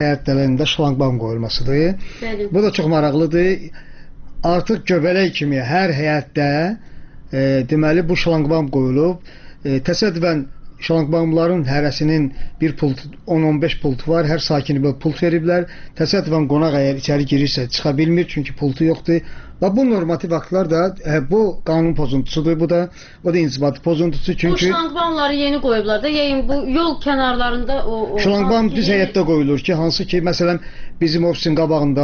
həyətlərində şlanqbam qoyulmasıdır. Bu da çox maraqlıdır. Artıq göbələk kimi hər həyətdə deməli bu şlanqbam qoyulub. Təsadüfən şlanqbamların hərəsinin bir pult, 10-15 pultu var. Hər sakini bir pult veriblər. Təsadüfən qonaq əgər içəri girirsə çıxa bilmir, çünki pultu yoxdur. Və bu normativ aktlar da bu qanun pozuntusudur. Bu da inzibati pozuntusu. Çünki bu şlanqbamları yeni qoyublar da. Yəni bu yol kənarlarında o şlanqbam düz həyətdə qoyulur ki, hansı ki, məsələn, bizim ofisin qabağında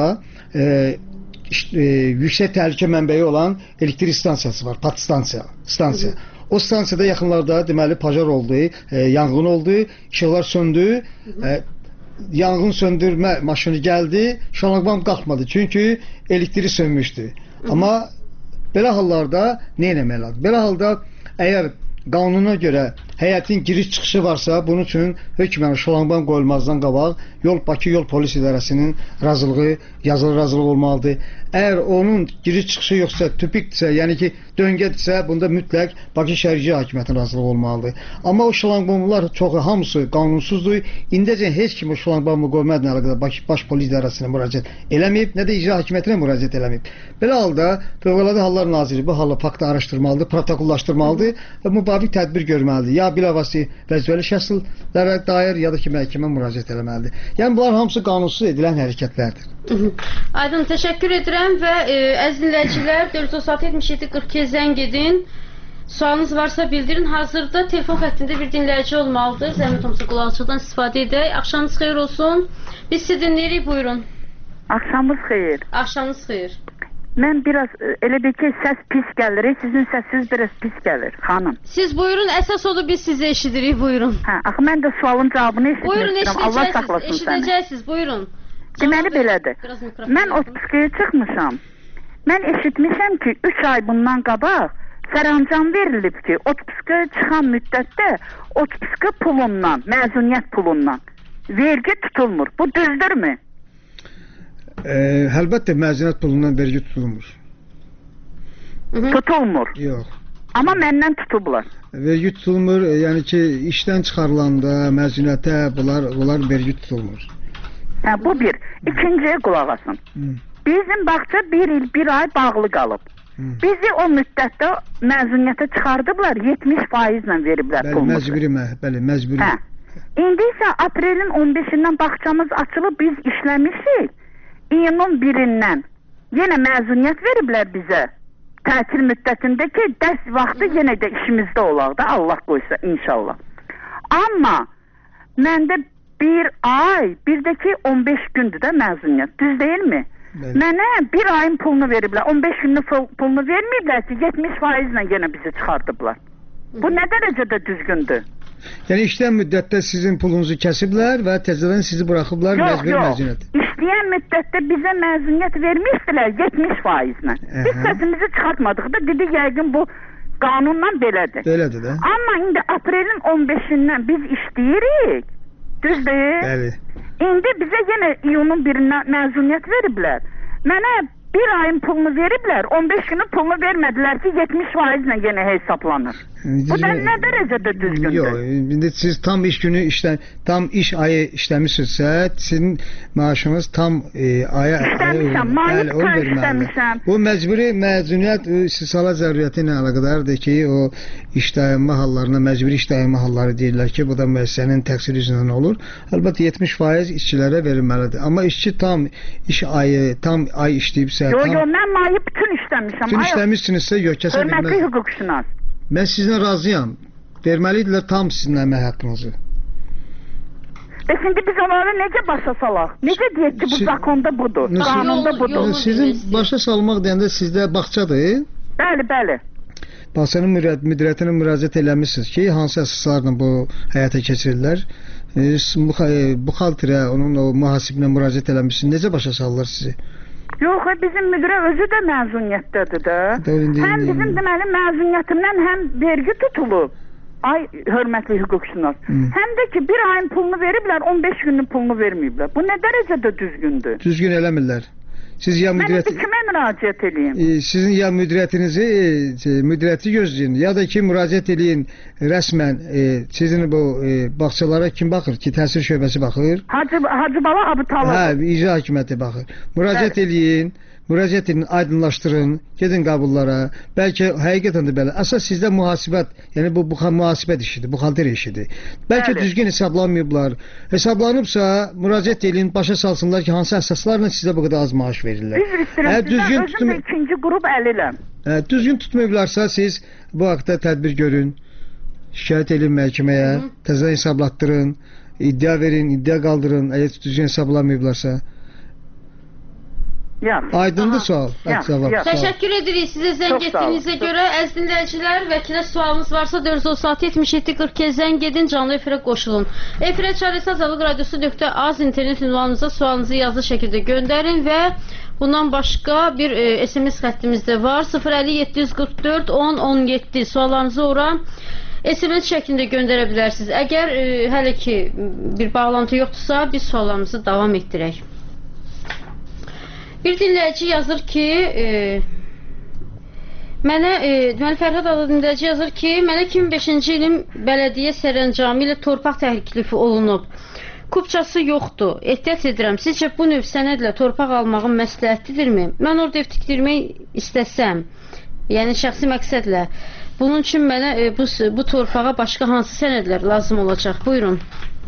yüksək təhlükə mənbəyi olan elektrik stansiyası var, pat stansiya. O stansiyada yaxınlarda deməli pajar oldu, yanğın oldu, işıqlar söndü, yanğın söndürmə maşını gəldi, şlanqbam qalxmadı çünki elektrik sönmüşdü. Amma belə hallarda nə etmək lazım? Belə halda əgər qanuna görə həyətin giriş-çıxışı varsa, bunun üçün hökmən şlanqbam qoyulmazdan qabaq Bakı Yol Polis İdarəsinin razılığı, yazılı razılıq olmalıdır. Əgər onun giriş-çıxışı yoxsa, tüpikdirsə, yəni ki, döngədirsə, bunda mütləq Bakı Şəhərcilik Hakimiyyətinin razılığı olmalıdır. Amma o şlanqbamlar çoxu, hamısı qanunsuzdur. İndəcə heç kim o şlanqbamı qoymadığına əlaqədar Bakı Baş Polis İdarəsinə müraciət eləməyib, nə də İcra Hakimiyyətinə müraciət eləməyib. Belə halda Fövqəladə Hallar Naziri bu halı faktı araşdırmalıdır, protokollaşdırmalıdır və müvafiq tədbir görməlidir. Ya bilavasitə vəzifəli şəxslərə dair, ya da ki, məhkəmə müraciət eləməlidir. Yəni bunlar hamısı qanunsuz edilən hərəkətlərdir. Aydın, təşəkkür edirəm və əziz dinləyicilər 436-77-42 zəng edin. Sualınız varsa bildirin. Hazırda telefon xəttində bir dinləyici olmalıdır. Zəhmət olmasa qulaqçıdan istifadə edək. Axşamınız xeyir olsun. Biz sizi dinləyirik, buyurun. Axşamınız xeyir. Axşamınız xeyir. Mən biraz elə bir ki, səs pis gəlir. Sizin səsiniz biraz pis gəlir, xanım. Siz buyurun, əsas odur biz sizi eşidirik, buyurun. Axı mən də sualın cavabını eşitmək buyurun, istəyirəm. Allah saxlasın səni. Eşidəcəksiniz, buyurun. Deməli belədir. Mən otpiskaya çıxmışam. Mən eşitmişəm ki, 3 ay bundan qabaq sərəncam verilib ki, otpiskaya çıxan müddətdə otpiska pulundan, məzuniyyət pulundan vergi tutulmur. Bu düzdürmü? Əlbəttə məzuniyyət pulundan vergi tutulmur. Tutulmur. Yox. Amma məndən tutublar. Vergi tutulmur, yəni ki, işdən çıxarılanda məzuniyyətə bunlar vergi tutulmur. Bu bir. İkinciyə qulaq asın. Bizim bağça bir il, bir ay bağlı qalıb. Bizi o müddətdə məzuniyyətə çıxardıblar, 70% ilə veriblər pulumuzu. Bəli, məcburi. İndi isə aprelin 15-dən bağçamız açılıb, biz işləmişik. İyunun 1-dən yenə məzuniyyət veriblər bizə. Tətil müddətində ki, dərs vaxtı yenə də işimizdə olaq da, Allah qoysa, inşallah. Amma məndə bir ay, bir də ki 15 gündür də məzuniyyət, düz deyilmi? Mənə bir ayın pulunu veriblər, 15 günlük pulunu verməyiblər ki, 70% ilə yenə bizi çıxardıblar. Bu nə dərəcədə düzgündür? Yəni işləyən müddətdə sizin pulunuzu kəsiblər və təzədən sizi buraxıblar məcburi məzuniyyət. İşləyən müddətdə bizə məzuniyyət vermişdilər 70% ilə. Biz səsimizi çıxartmadıq da, dedik yəqin bu qanunla belədir. Belədir də. Amma indi aprelin 15-dən biz işləyirik. Düz deyil? Bəli. İndi bizə yenə iyunun 1-dən məzuniyyət veriblər. Mənə bir ayın pulunu veriblər, 15 günün pulunu vermədilər ki, 70% ilə yenə hesablanır. Bu da nə dərəcədə düzgündür? Yox, indi siz tam iş günü tam iş ayı işləmişsinizsə, sizin maaşınız tam aya işləmişəm, mayı işləmişəm. Bu məcburi məzuniyyət istisala zəruriyyəti ilə əlaqədardır ki, o iş dayanma hallarına, məcburi iş dayanma halları deyirlər ki, bu da müəssisənin təqsiri üzrə olur. Əlbəttə 70% işçilərə verilməlidir. Amma işçi tam iş ayı, tam ay işləyibsə, yox, mən mayı bütün işləmişəm. Bütün işləmişsinizsə, yox, kəsə bilməz. Hörmətli hüquqşünas. Mən sizinlə razıyam. Verməlidirlər tam sizin əmək haqqınızı. Şimdi biz onları necə başa salaq? Necə deyək ki, bu zakonda budur, qanunda budur? Sizin başa salmaq deyəndə sizdə bağçadır? Bəli, bəli. Bağçanın müdiriyyətinə müraciət eləmişsiniz ki, hansı əsaslarla bu həyata keçirirlər? Buxalterə, onun o mühasibinə müraciət eləmişsiniz. Necə başa salırlar sizi? Yox, bizim müdirə özü də məzuniyyətdədir də. Həm bizim deməli məzuniyyətimdən həm vergi tutulub. Ay, hörmətli hüquqşünas. Həm də ki, bir ayın pulunu veriblər, 15 günün pulunu verməyiblər. Bu nə dərəcədə düzgündür? Düzgün eləmirlər. Siz ya Mən müdiriyyət indi kimə müraciət edeyim? sizin ya müdiriyyəti gözləyin, ya da ki müraciət eləyin rəsmən sizin bu bağçalara kim baxır ki, təhsil şöbəsi baxır? Hacı Bala Abtalov. Hə, icra hakimiyyəti baxır. Müraciət eləyin. Müraciət edin, aydınlaşdırın, gedin qəbullara. Bəlkə həqiqətən də belə. Əsas sizdə mühasibət, yəni bu mühasibət işidir, buxalter işidir. Bəlkə Bəli. düzgün hesablanmayıblar. Hesablanıbsa müraciət edin, başa salsınlar ki, hansı əsaslarla sizə bu qədər az maaş verirlər. Üzr istəyirəm sizdən, özüm də ikinci qrup əliləm. Düzgün tutmayıblarsa siz bu haqda tədbir görün. Şikayət edin məhkəməyə, təzədən hesablatdırın, iddia verin, iddia qaldırın, əgər düzgün hesablanmayıblarsa. Aydındır sual. Təşəkkür edirik sizə zəng etdiyinizə görə. Əziz dinləyicilər, vəkilə sualınız varsa 436-77-42 zəng edin, canlı efirə qoşulun. Efirə Çarəsi Azadlıq Radiosu.az internet ünvanınıza sualınızı yazılı şəkildə göndərin və bundan başqa bir SMS xəttimiz də var. 050-744-10-17 suallarınızı ora SMS şəklində göndərə bilərsiniz. Əgər hələ ki bir bağlantı yoxdursa, biz suallarımızı davam etdirək. Bir dinləyici yazır ki, deməli Fərhad adlı dinləyici yazır ki, mənə 2005-ci ilin bələdiyyə sərəncamı ilə torpaq təklifi olunub. Kupçası yoxdur. Ehtiyat edirəm. Sizcə bu növ sənədlə torpaq almağın məsləhətlidirmi? Mən orada ev tikdirmək istəsəm, yəni şəxsi məqsədlə, bunun üçün mənə bu torpağa başqa hansı sənədlər lazım olacaq? Buyurun.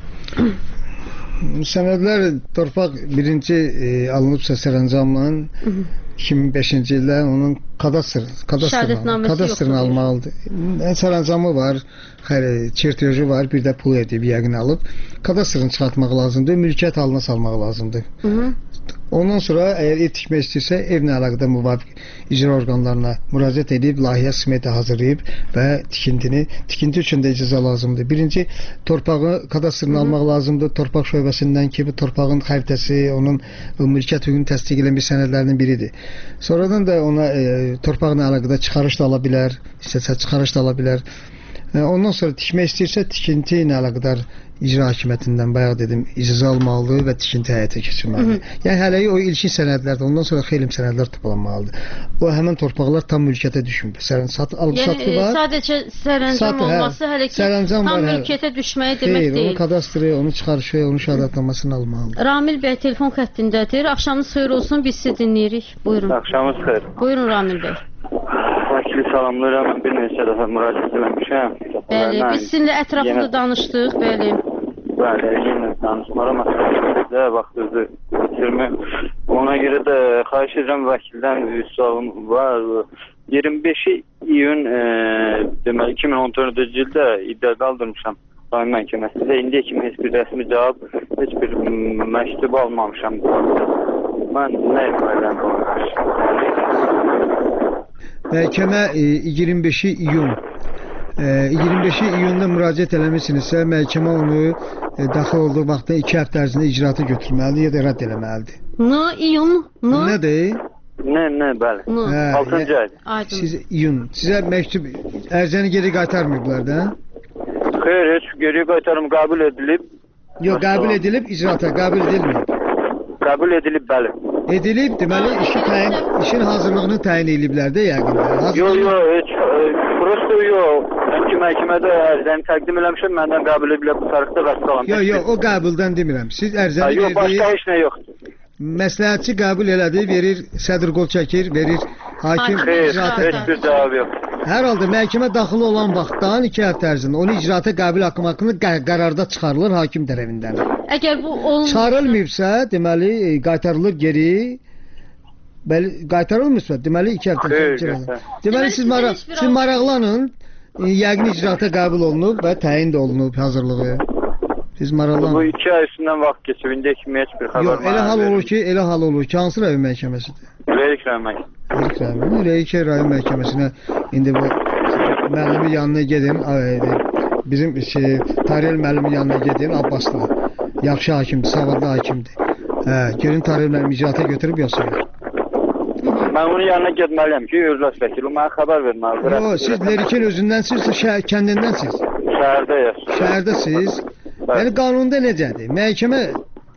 Sənədlər torpaq birinci alınıbsa sərəncamla 2005-ci ildə onun kadastrını almalıdır. Sərəncamı var, çertyoju var, bir də pul edib yəqin alıb. Kadastrını çıxartmaq lazımdır, mülkiyyət halına salmaq lazımdır. Ondan sonra əgər ev tikmək istəyirsə, evlə əlaqədar müvafiq icra orqanlarına müraciət edib, layihə smetə hazırlayıb və tikinti üçün də icazə lazımdır. Birinci, torpağı kadastrını almaq lazımdır. Torpaq şöbəsindən ki, bu torpağın xəritəsi, onun mülkiyyət hüququnu təsdiq edən bir sənədlərinin biridir. Sonradan da ona torpaqla əlaqədar çıxarış da ala bilər, istəsə çıxarış da ala bilər. Ondan sonra tikmək istəyirsə, tikinti ilə əlaqədar icra hakimiyyətindən bayaq dedim, icazə almalıdır və tikinti həyata keçirməlidir. Yəni hələyi o ilkin sənədlərdə, ondan sonra xeyli sənədlər toplanmalıdır. O həmin torpaqlar tam mülkiyyətə düşmür. Alıb-satqı var. Yəni sadəcə sərəncam olması hələ ki tam mülkiyyətə düşməyi demək deyil. Onun kadastri, onun çıxarışı, onun şəhadətnamasını almalıdır. Ramil bəy telefon xəttindədir. Axşamınız xeyir olsun, biz sizi dinləyirik. Buyurun. Axşamınız xeyir. Buyurun Ramil bəy. Vəkili salamlayıram, mən bir neçə dəfə müraciət eləmişəm. Bəli, biz sizinlə ətraflı danışdıq, bəli. Bəli, yenə danışmaram məqsəddə vaxtınızı bitirmək. Ona görə də xahiş edirəm vəkildən bir sualım var. 25 iyun deməli 2014-cü ildə iddia qaldırmışam rayon məhkəməsində. İndiyə kimi heç bir rəsmi cavab, heç bir məktub almamışam. Mən nə etməliyəm buna qarşı? Məhkəmə 25 iyunda müraciət eləmişsinizsə, məhkəmə onu daxil olduğu vaxtda 2 həftə ərzində icraata götürməlidir ya da rədd eləməlidir. İyun? Nədir? Nə, bəli. 6-cı ay. Siz iyun. Sizə məktub ərizəni geri qaytarmayıblar da? Xeyr, heç geri qaytarım qəbul edilib. Yox, qəbul edilib, icraata qəbul edilməyib. Qəbul edilib, bəli. Edilib, deməli işin hazırlığını təyin ediblər də yəqin. Yox, heç prosto yox. Ki məhkəmədə ərizəni təqdim eləmişəm, məndən qəbul ediblər bu tarixdə vəsait olan. Yox, o qəbuldan demirəm. Siz ərizəni verdiyi... Yox, başqa heç nə yoxdur. Məsləhətçi qəbul elədi, verir, sədr qol çəkir, verir, hakim icraata... Xeyr, heç bir cavab yox. Hər halda məhkəmə daxil olan vaxtdan 2 həftə ərzində onu icraata qəbul haqqında qərarda çıxarılır hakim tərəfindən. Əgər bu olmasa... Çıxarılmayıbsa, deməli, qaytarılır geri... Qaytarılmırsa, deməli 2 həftə ərzində. Deməli, siz maraqlanın, yəqin icraata qəbul olunub və təyin də olunub hazırlığı. Siz maraqlanın. Bu 2 ay üstündən vaxt keçib, indiyə kimi heç bir xəbər... Yox, elə hal olur ki, hansı rayon məhkəməsidir? Reyik rayon məhkəməsi. Reyik rayon məhkəməsinə indi bu müəllimin yanına gedin, bizim tarih müəllimin yanına gedin, Abbaslı. Yaxşı hakimdir, savadlı hakimdir. Görün tarih müəllim icraata götürüb yoxsa yox. Mən onun yanına getməliyəm ki, özləş vəkil, o mənə xəbər verməlidir. Yox, siz Lerikin özündənsiz, kəndindənsiz. Şəhərdəyik. Şəhərdəsiz. Yəni qanunda necədir? Məhkəmə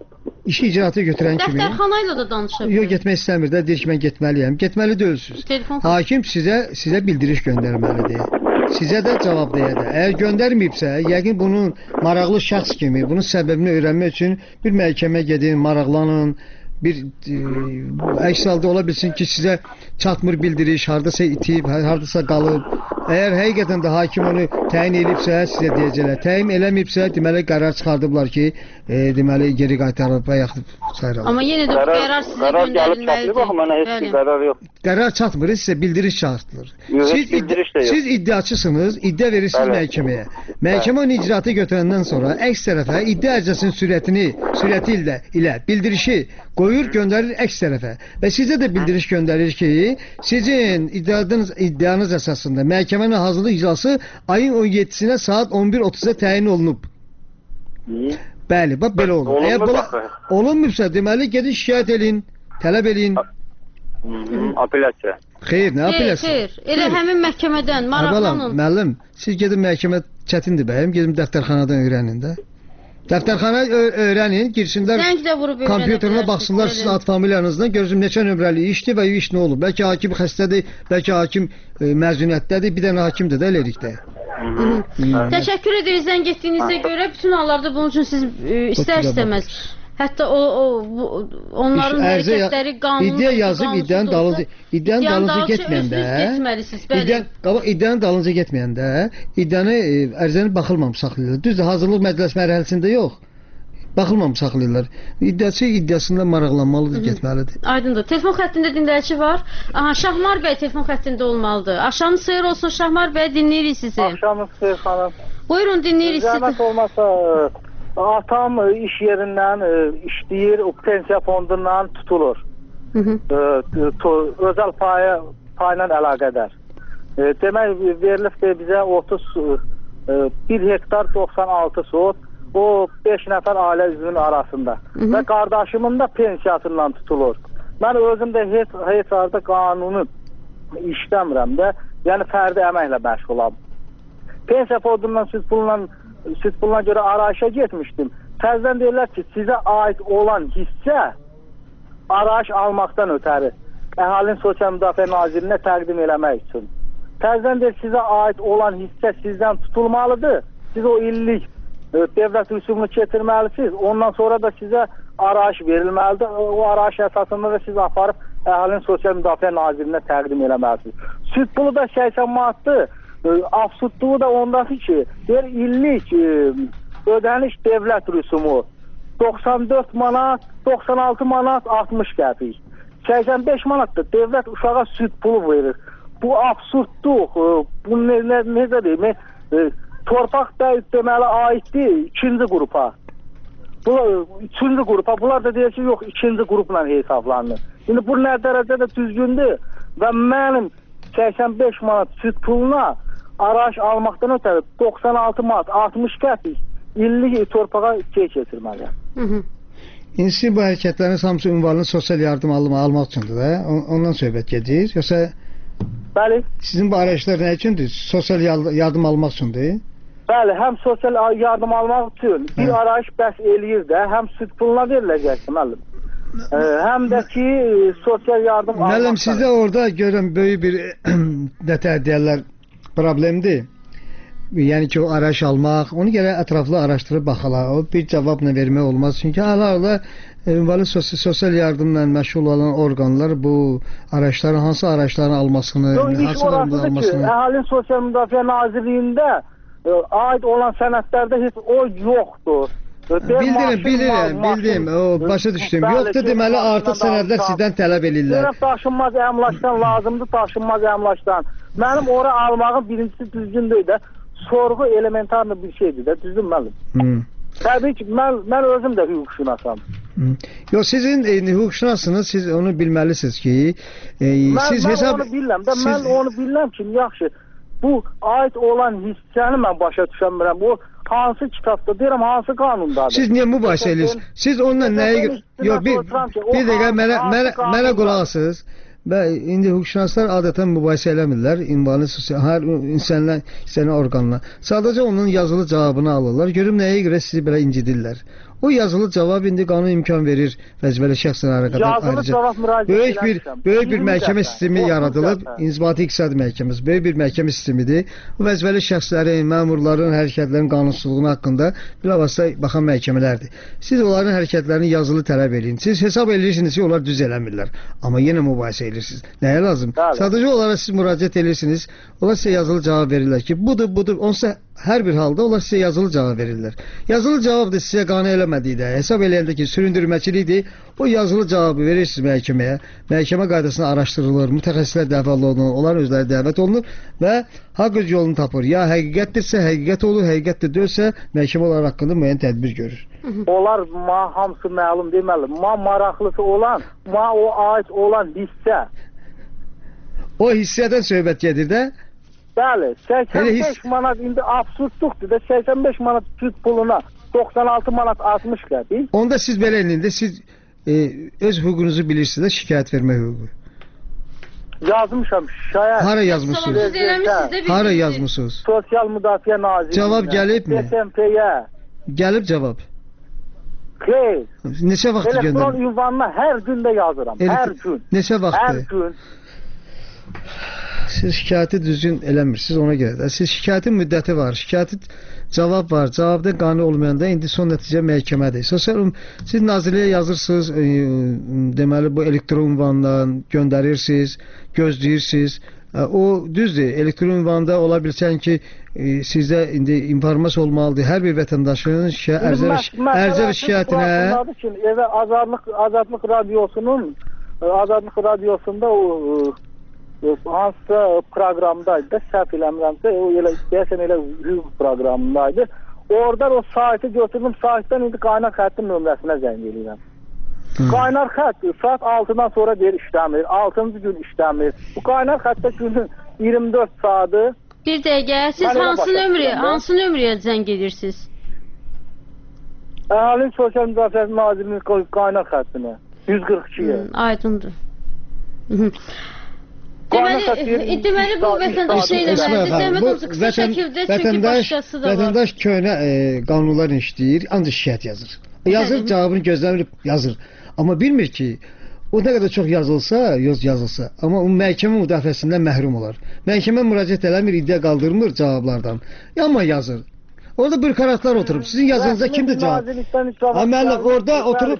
işi icraata götürən kimi Dəftərxana ilə də danışa bilər. yox getmək istəmir də, deyir ki, mən getməliyəm. Getməli deyilsiniz. Telefon Hakim sizə bildiriş göndərməlidir. Sizə də cavab deyədir. Əgər göndərməyibsə, yəqin bunun maraqlı şəxs kimi, bunun səbəbini öyrənmək üçün bir məhkəməyə gedin, maraqlanın. Bir əks halda ola bilsin ki, sizə çatmır bildiriş, hardasa itib, hardasa qalıb. Əgər həqiqətən də hakim onu təyin edibsə, sizə deyəcəklər. Təyin eləməyibsə, deməli qərar çıxardıblar ki, deməli geri qaytarılıb və yaxud sayılır. Amma yenə də bu qərar sizə Qərar gəlib çatdırıb, göndərilməlidir. axı mənə heç bir qərar yox. Qərar çatmır, sizə bildiriş çatdırılır. Yox, heç bildiriş də yox. Siz iddiaçısınız, iddia verirsiniz Bəli. məhkəməyə. Məhkəmə onu icraata götürəndən sonra əks tərəfə iddia ərcəsinin sürəti ilə bildirişi qoyur, göndərir əks tərəfə. Və sizə də bildiriş göndərir ki, sizin iddianız əsasında məhkəmənin hazırlıq iclası ayın 17-sinə saat 11:30-da təyin olunub. Bəli, bax belə olur. Olunmur Əgər belə baxı. olunmursa, deməli gedin şikayət edin, tələb edin. Apellyasiya. Xeyr, nə apellyasiya? Xeyr, elə həmin məhkəmədən Əvvəlam, maraqlanın. müəllim, siz gedin məhkəmə çətindir bəyim, gedin dəftərxanadan öyrənin də. Dəftərxana öyrənin, girsinlər Zəng də vurub öyrənə kompüterinə bilərsiniz, baxsınlar bəli. sizin ad familiyanızdan, görsün neçə nömrəli işdir və iş nə olub. Bəlkə hakim xəstədir, bəlkə hakim məzuniyyətdədir, bir dənə hakimdir də eləkdə. Təşəkkür edirik zəng etdiyinizə görə. Bütün hallarda bunun üçün siz istər-istəməz. Hətta onların hərəkətləri qanuni. İddia yazıb iddianın dalınca getməyəndə, getməlisiniz, bəli. iddianın dalınca getməyəndə, iddianı ərizəni baxılmamış saxlayırlar. Düzdür, hazırlıq məclis mərhələsində yox. Baxılmamış saxlayırlar. İddiaçı iddiasında maraqlanmalıdır, getməlidir. Aydındır. Telefon xəttində dinləyici var. Aha, Şahmar bəy telefon xəttində olmalıdır. Axşamınız xeyir olsun Şahmar bəy, dinləyirik sizi. Axşamınız xeyir xanım. Buyurun, dinləyirik sizi. Zəhmət olmasa atam iş yerindən işləyir, o pensiya fondundan tutulur. Özəl payla əlaqədar. Demək verilibdir bizə 1 hektar 96 sot, o 5 nəfər ailə üzvünün arasında. Və qardaşımın da pensiyasından tutulur. Mən özüm də heç arada qanunu işləmirəm də, yəni fərdi əməklə məşğulam. Pensiya fondundan süd puluna görə arayışa getmişdim. Təzədən deyirlər ki, sizə aid olan hissə arayış almaqdan ötəri Əhalinin Sosial Müdafiə Nazirinə təqdim eləmək üçün. Təzədən deyir, sizə aid olan hissə sizdən tutulmalıdır. Siz o illik dövlət rüsumunu keçirməlisiniz. Ondan sonra da sizə arayış verilməlidir. O arayış əsasında da siz aparıb Əhalinin Sosial Müdafiə Nazirinə təqdim eləməlisiniz. Süd pulu da 80 manatdır. Absurdluğu da ondadır ki, deyir illik ödəniş dövlət rüsumu 94 manat, 96 manat, 60 qəpik. 85 manatdır dövlət uşağa süd pulu verir. Bu absurdluq, bu necə deyim, torpaq da deməli aiddir ikinci qrupa. Bu üçüncü qrupa, bunlar da deyir ki, yox ikinci qrupla hesablanır. Şimdi bu nə dərəcədə düzgündür və mənim 85 manat süd puluna araç almaqdan ötəri 96 manat 60 qəpik illik torpağa keçirməliyəm. İndi sizin bu hərəkətləriniz hamısı ünvanlı sosial yardım almaq üçündür də? Ondan söhbət gedir. Yoxsa Bəli. Sizin bu arayışlar nə üçündür? Sosial yardım almaq üçündür? Bəli, həm sosial yardım almaq üçün bir arayış bəs eləyir də, həm süd puluna veriləcəkdir müəllim. Həm də ki sosial yardım almaq. Müəllim, sizdə orada görürəm böyük bir nətər deyərlər problemdir. Yəni ki, o arayış almaq, onu gərək ətraflı araşdırıb baxalar. O bir cavabla vermək olmaz. Çünki hala-hala ünvanlı sosial yardımla məşğul olan orqanlar bu araçların, hansı araçların almasını, hansı orqanların almasını... Əhalinin Sosial Müdafiə Nazirliyində aid olan sənədlərdə heç o yoxdur. Bildim, o başa düşdüm. Yoxdur, deməli artıq sənədlər sizdən tələb edirlər. Daşınmaz əmlakdan lazımdır, daşınmaz əmlakdan. Mənim ora almağım birincisi düzgün deyil də, sorğu elementarlı bir şeydir də, düzdür müəllim? Təbii ki, mən özüm də hüquqşünasam. Yox, sizin hüquqşünasınız, siz onu bilməlisiniz ki, siz hesab... Mən onu bilirəm ki, yaxşı, bu aid olan hissəni mən başa düşəmirəm. O hansı kitabda, deyirəm, hansı qanundadır? Siz niyə mübahisə edirsiniz? Siz onunla nəyə... Yox, bir dəqiqə mənə qulaq asınız. İndi hüquqşünaslar adətən mübahisə eləmirlər, ünvanlı hər insanla orqanla. Sadəcə onun yazılı cavabını alırlar. Görüm nəyə görə sizi belə incidirlər. O yazılı cavab indi qanun imkan verir vəzifəli şəxslərə qədər Yazılı cavab müraciət böyük bir məhkəmə sistemi yaradılıb. İnzibati İqtisadi Məhkəməsi böyük bir məhkəmə sistemidir. Bu vəzifəli şəxslərin, məmurların hərəkətlərinin qanunsuzluğu haqqında bilavasitə baxan məhkəmələrdir. Siz onların hərəkətlərini yazılı tələb edin. Siz hesab edirsiniz ki, onlar düz eləmirlər. Amma yenə mübahisə edirsiniz. Nəyə lazım? Sadəcə onlara siz müraciət edirsiniz. Onlar sizə yazılı cavab verirlər ki, budur. Onsa hər bir halda onlar sizə yazılı cavab verirlər. Yazılı cavab da sizə qane eləmədikdə, hesab eləyəndə ki, süründürməçilikdir, o yazılı cavabı verirsiniz məhkəməyə. Məhkəmə qaydasına araşdırılır, mütəxəssislər dəvət olunur, onlar özləri dəvət olunur və haqq öz yolunu tapır. Ya həqiqətdirsə, həqiqət olur, həqiqətdir deyilsə, məhkəmə onlar haqqında müəyyən tədbir görür. Onlar hamısı məlum deməli. Maraqlısı olan, o ait olan hissə. O hissədən söhbət gedir də. Bəli, 85 manat indi absurdluqdur da 85 manat süd puluna 96 manat 60 qəpik. Onda siz belə elində siz öz hüququnuzu bilirsiniz də şikayət vermə hüququ. Yazmışam şikayət. Hara yazmısınız? Hara yazmısınız? Sosial Müdafiə Nazirliyinə. Cavab gəlibmi? SMT-yə. Gəlib cavab. Xeyr. Neçə vaxt göndərdin? Elektron ünvanına hər gün də yazıram. Hər gün. Neçə vaxt? Hər gün. Siz şikayəti düzgün eləmirsiniz ona görə də. Siz şikayətin müddəti var, şikayətin cavab var. Cavabda qane olmayanda indi son nəticə məhkəmədir. Siz nazirliyə yazırsınız, deməli bu elektron ünvandan göndərirsiniz, gözləyirsiniz. O düzdür, elektron ünvanda ola bilsən ki, sizdə indi informasiya olmalıdır. Hər bir vətəndaşın ərzə və şikayətinə... Evə Azadlıq Radiosunda hansısa proqramdaydı da, səhv eləmirəmsə, deyəsən elə hüquq proqramındaydı. Oradan o saiti götürdüm, saitdən indi qaynar xəttin nömrəsinə zəng edirəm. Qaynar xətt saat 6-dan sonra deyir işləmir, 6-cı gün işləmir. Bu qaynar xəttdə günün 24 saatı. Bir dəqiqə, siz hansı nömrəyə zəng edirsiniz? Əhalinin Sosial Müdafiə Nazirliyinin qaynar xəttinə, 142-yə. Aydındır. Deməli bu vətəndaş eləməlidir. Zəhmət olsun qısa şəkildə, çünki başqası da var. Vətəndaş köhnə qanunlarla işləyir, ancaq şikayət yazır. Yazır, cavabını gözləmir, yazır. Amma bilmir ki, o nə qədər çox yazılsa, amma o məhkəmə müdafiəsindən məhrum olar. Məhkəmə müraciət eləmir, iddia qaldırmır cavablardan. Amma yazır. Orada bürokratlar oturub. Sizin yazınıza kimdir cavab? Müəllim, orada oturub...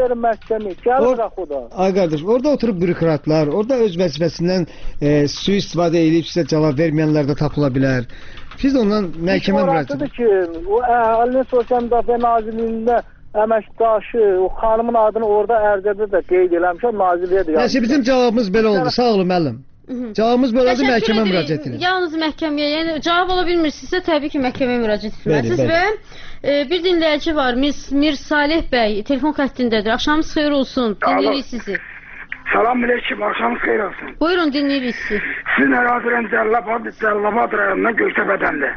Ay qardaş, orada oturub bürokratlar, orada öz vəzifəsindən sui-istifadə edib sizə cavab verməyənlər də tapıla bilər. Siz ondan məhkəmə müraciət edin. Ki, o Əhalinin Sosial Müdafiə Nazirliyində əməkdaşı, o xanımın adını orada ərzədə də qeyd eləmişəm, nazirliyə də yazmışam. Bizim cavabımız belə oldu, sağ olun müəllim. Cavabımız belədir, məhkəmə müraciət edin. Yalnız məhkəməyə, yəni cavab ola bilmirsinizsə təbii ki məhkəməyə müraciət etməlisiniz və bir dinləyici var, Mir Salih bəy, telefon xəttindədir. Axşamınız xeyir olsun, dinləyirik sizi. Salam aleyküm, axşamınız xeyir olsun. Buyurun, dinləyirik sizi. Sizin ərazilən Cəllabad rayonundan Göytəbədəndir.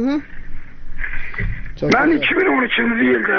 Mən 2013-cü ildə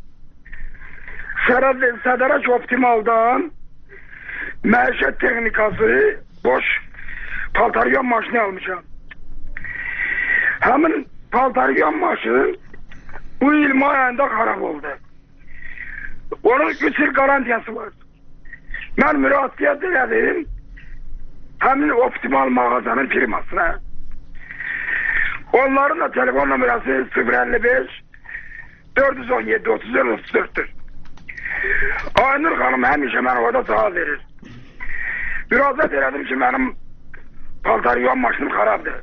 Sədərək Optimaldan məişət texnikası boş paltaryon maşını almışam. Həmin paltaryon maşını bu il may ayında xarab oldu. Onun 3 il garantiyası var. Mən müraciət elədim həmin Optimal mağazanın firmasına. Onların da telefon nömrəsi 055 417 34'tür. Aynur xanım həmişə mən orada cavab verir. Müraciət elədim ki, mənim paltaryon maşınım xarabdır.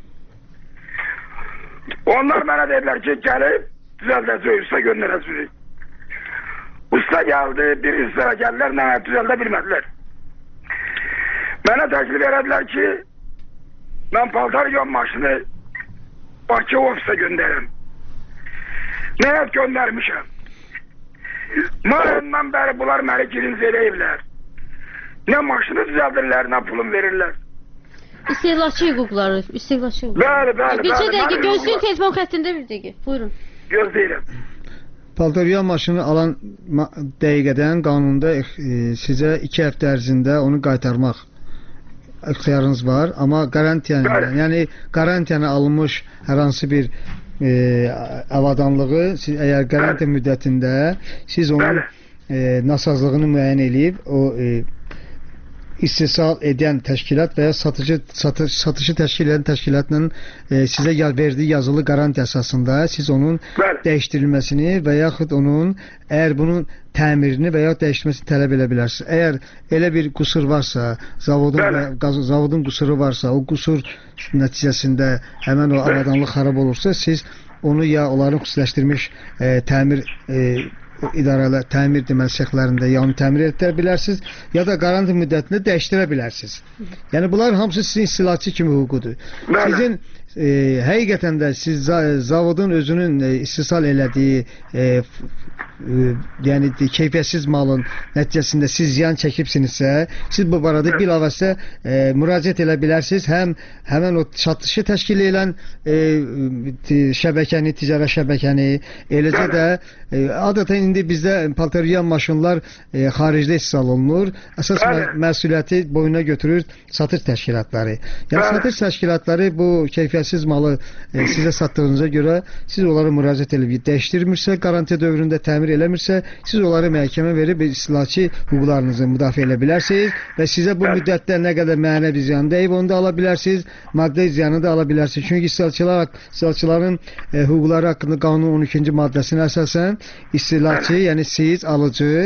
Onlar mənə dedilər ki, gəlib düzəldəcək, usta göndərəcək. Usta gəldi, bir ustara gəldilər, nə düzəldə bilmədilər. Mənə təklif elədilər ki, mən paltaryon maşını Bakı ofisə göndərim. Nəyət göndərmişəm. Mayından bəri bunlar məni girinci eləyiblər. Nə maşını düzəldirlər, nə pulum verirlər. İstehlakçı hüquqları, istehlakçı hüquqları. Bəli. Bircə dəqiqə gözləyin, telefon xəttində bir dəqiqə. Buyurun. Gözləyirəm. Paltaryon maşını alan dəqiqədən qanunda sizə 2 həftə ərzində onu qaytarmaq ixtiyarınız var. Amma garantiyanı alınmış hər hansı bir avadanlığı əgər qarantiya müddətində siz onun nasazlığını müəyyən edib o istehsal edən təşkilat və ya satışı təşkil edən təşkilatla sizə verdiyi yazılı qarantiya əsasında siz onun dəyişdirilməsini və yaxud onun əgər bunun təmirini və ya dəyişdirməsini tələb edə bilərsiniz. Əgər elə bir qüsur varsa, zavodun qüsuru varsa, o qüsur nəticəsində həmən o avadanlıq xarab olursa, siz onu ya onların xüsusiləşdirilmiş təmir idarələr, təmir deməli sexlərində ya onu təmir edə bilərsiniz, ya da qarantiya müddətində dəyişdirə bilərsiniz. Yəni bunlar hamısı sizin istihlaçı kimi hüququdur. Sizin həqiqətən də siz zavodun özünün istehsal elədiyi yəni keyfiyyətsiz malın nəticəsində siz ziyan çəkibsinizsə, siz bu barədə bilavasitə müraciət edə bilərsiniz. Həmən o satışı təşkil edən şəbəkəni, ticarət şəbəkəni, eləcə də adətən indi bizdə paltaryan maşınlar xaricdə istehsal olunur. Əsas məsuliyyəti boynuna götürür satış təşkilatları. Yəni satış təşkilatları bu keyfiyyətsiz malı sizə satdığınıza görə siz onlara müraciət edib dəyişdirmirsə, qarantiya dövründə təmir eləmirsə, siz onları məhkəmə verib istihlaçı hüquqlarınızı müdafiə edə bilərsiniz və sizə bu müddətdə nə qədər mənəvi ziyan dəyib, onu da ala bilərsiniz, maddi ziyanı da ala bilərsiniz. Çünki istihlaçıların hüquqları haqqında qanunun 12-ci maddəsinə əsasən istihlaçı, yəni siz, alıcı,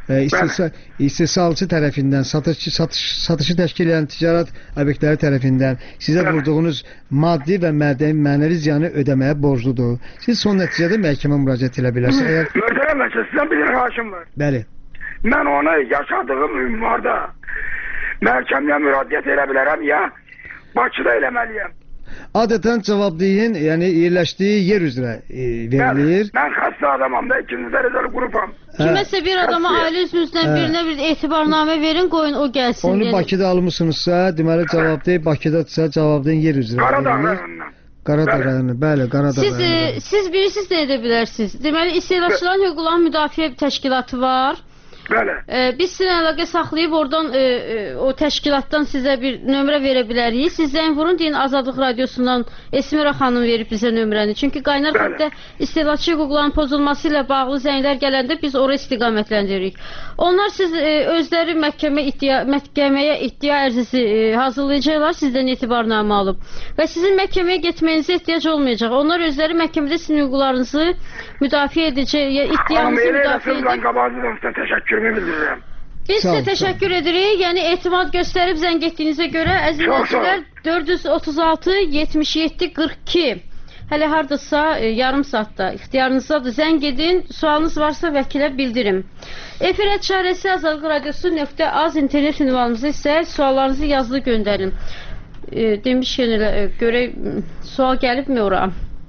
istehsalçı tərəfindən, satışı təşkil edən ticarət obyektləri tərəfindən sizə vurduğunuz maddi və mənəvi ziyanı ödəməyə borcludur. Siz son nəticədə məhkəmə müraciət edə bilərsiniz. Möhtərəm vəkil, sizdən bir xahişim var. Bəli. Mən onu yaşadığım ünvarda məhkəməyə müraciət edə bilərəm ya Bakıda eləməliyəm. Adətən cavabdehin, yəni yerləşdiyi yer üzrə verilir. Mən xəstə adamam da, ikinci dərəcəli qrupam. Kiməsə bir adama ailə üzvünüzdən birinə bir etibarnamə verin, qoyun o gəlsin. Onu Bakıda almışsınızsa, deməli cavabdeh Bakıdadırsa, cavabdehin yer üzrə Qaradağ verilir. rayonundan. Qaradağ rayonu, bəli, Qaradağ rayonu. Siz bilirsiniz nə edə bilərsiniz? Deməli, istehlakçıların hüquqlarının müdafiə təşkilatı var. Bəli. Biz sizinlə əlaqə saxlayıb oradan o təşkilatdan sizə bir nömrə verə bilərik. Siz zəng vurun, deyin Azadlıq Radiosundan Esmira xanım verib bizə nömrəni. Çünki qaynar xəttə istehlakçı hüquqlarının pozulması ilə bağlı zənglər gələndə biz ora istiqamətləndirik. Onlar siz özləri məhkəməyə iddia ərizəsi hazırlayacaqlar, sizdən etibarnamə alıb. Və sizin məhkəməyə getməyinizə ehtiyac olmayacaq. Onlar özləri məhkəmədə sizin hüquqlarınızı müdafiə edəcək, iddianızı müdafiə edəcək. Təşəkkürümü bildirirəm. Biz sizə təşəkkür edirik. Yəni etimad göstərib zəng etdiyinizə görə əzizləyicilər 436 77 42 hələ hardasa yarım saatda ixtiyarınızdadır. Zəng edin. Sualınız varsa vəkilə bildirin. Efirə çarəsi Azadlıq Radiosu.az internet ünvanımıza isə suallarınızı yazılı göndərin. Demişkən elə görək sual gəlibmi ora?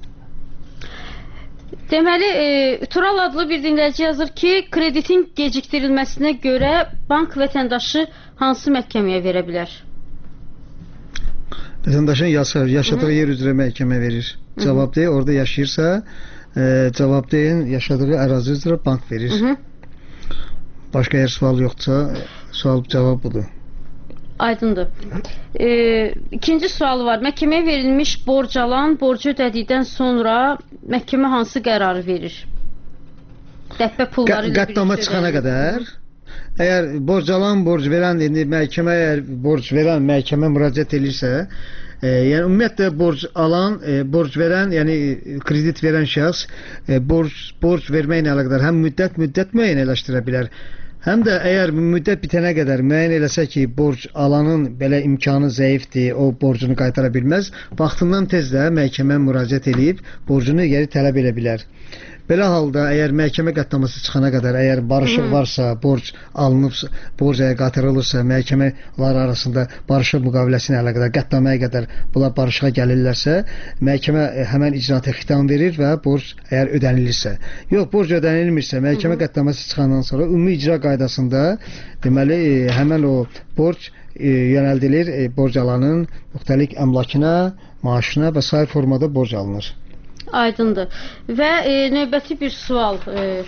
Deməli, Tural adlı bir dinləyici yazır ki, kreditin gecikdirilməsinə görə bank vətəndaşı hansı məhkəməyə verə bilər? Vətəndaşın yaşadığı yer üzrə məhkəmə verir. Cavabdeh orada yaşayırsa, cavabdehin yaşadığı ərazi üzrə bank verir. Başqa yer sual yoxdursa, sual cavab budur. Aydındır. İkinci sual var. Məhkəməyə verilmiş borc alan borcu ödədikdən sonra məhkəmə hansı qərarı verir? Dəbbə pulları ilə qəddama çıxana qədər, əgər borc alan, borc verən, indi məhkəmə əgər borc verən məhkəmə müraciət edirsə, yəni ümumiyyətlə borc alan, borc verən, yəni kredit verən şəxs borc verməklə əlaqədar həm müddət müəyyənləşdirə bilər. Həm də əgər müddət bitənə qədər müəyyən eləsə ki, borc alanın belə imkanı zəifdir, o borcunu qaytara bilməz, vaxtından tez də məhkəmə müraciət edib borcunu geri tələb edə bilər. Belə halda əgər məhkəmə qətnaməsi çıxana qədər, əgər barışıq varsa, borc alınıbsa, borc qaytarılırsa, məhkəmələr arasında barışıq müqaviləsinə əlaqədar qətnaməyə qədər bunlar barışığa gəlirlərsə, məhkəmə həmən icraata xitam verir və borc əgər ödənilirsə. Yox, borc ödənilmirsə, məhkəmə qətnaməsi çıxandan sonra ümumi icra qaydasında deməli həmən o borc yönəldilir borc alanın müxtəlif əmlakına, maaşına və sair formada borc alınır. Aydındır. Və növbəti bir sual.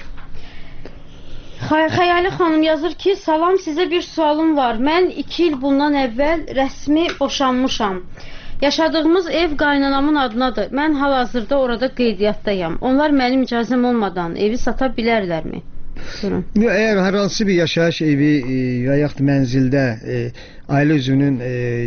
Xəyali xanım yazır ki, salam, sizə bir sualım var. Mən 2 il bundan əvvəl rəsmi boşanmışam. Yaşadığımız ev qaynanamın adınadır. Mən hal-hazırda orada qeydiyyatdayam. Onlar mənim icazəm olmadan evi sata bilərlərmi? Buyurun. Eğer hər hansı bir yaşayış evi və yaxud mənzildə ailə üzvünün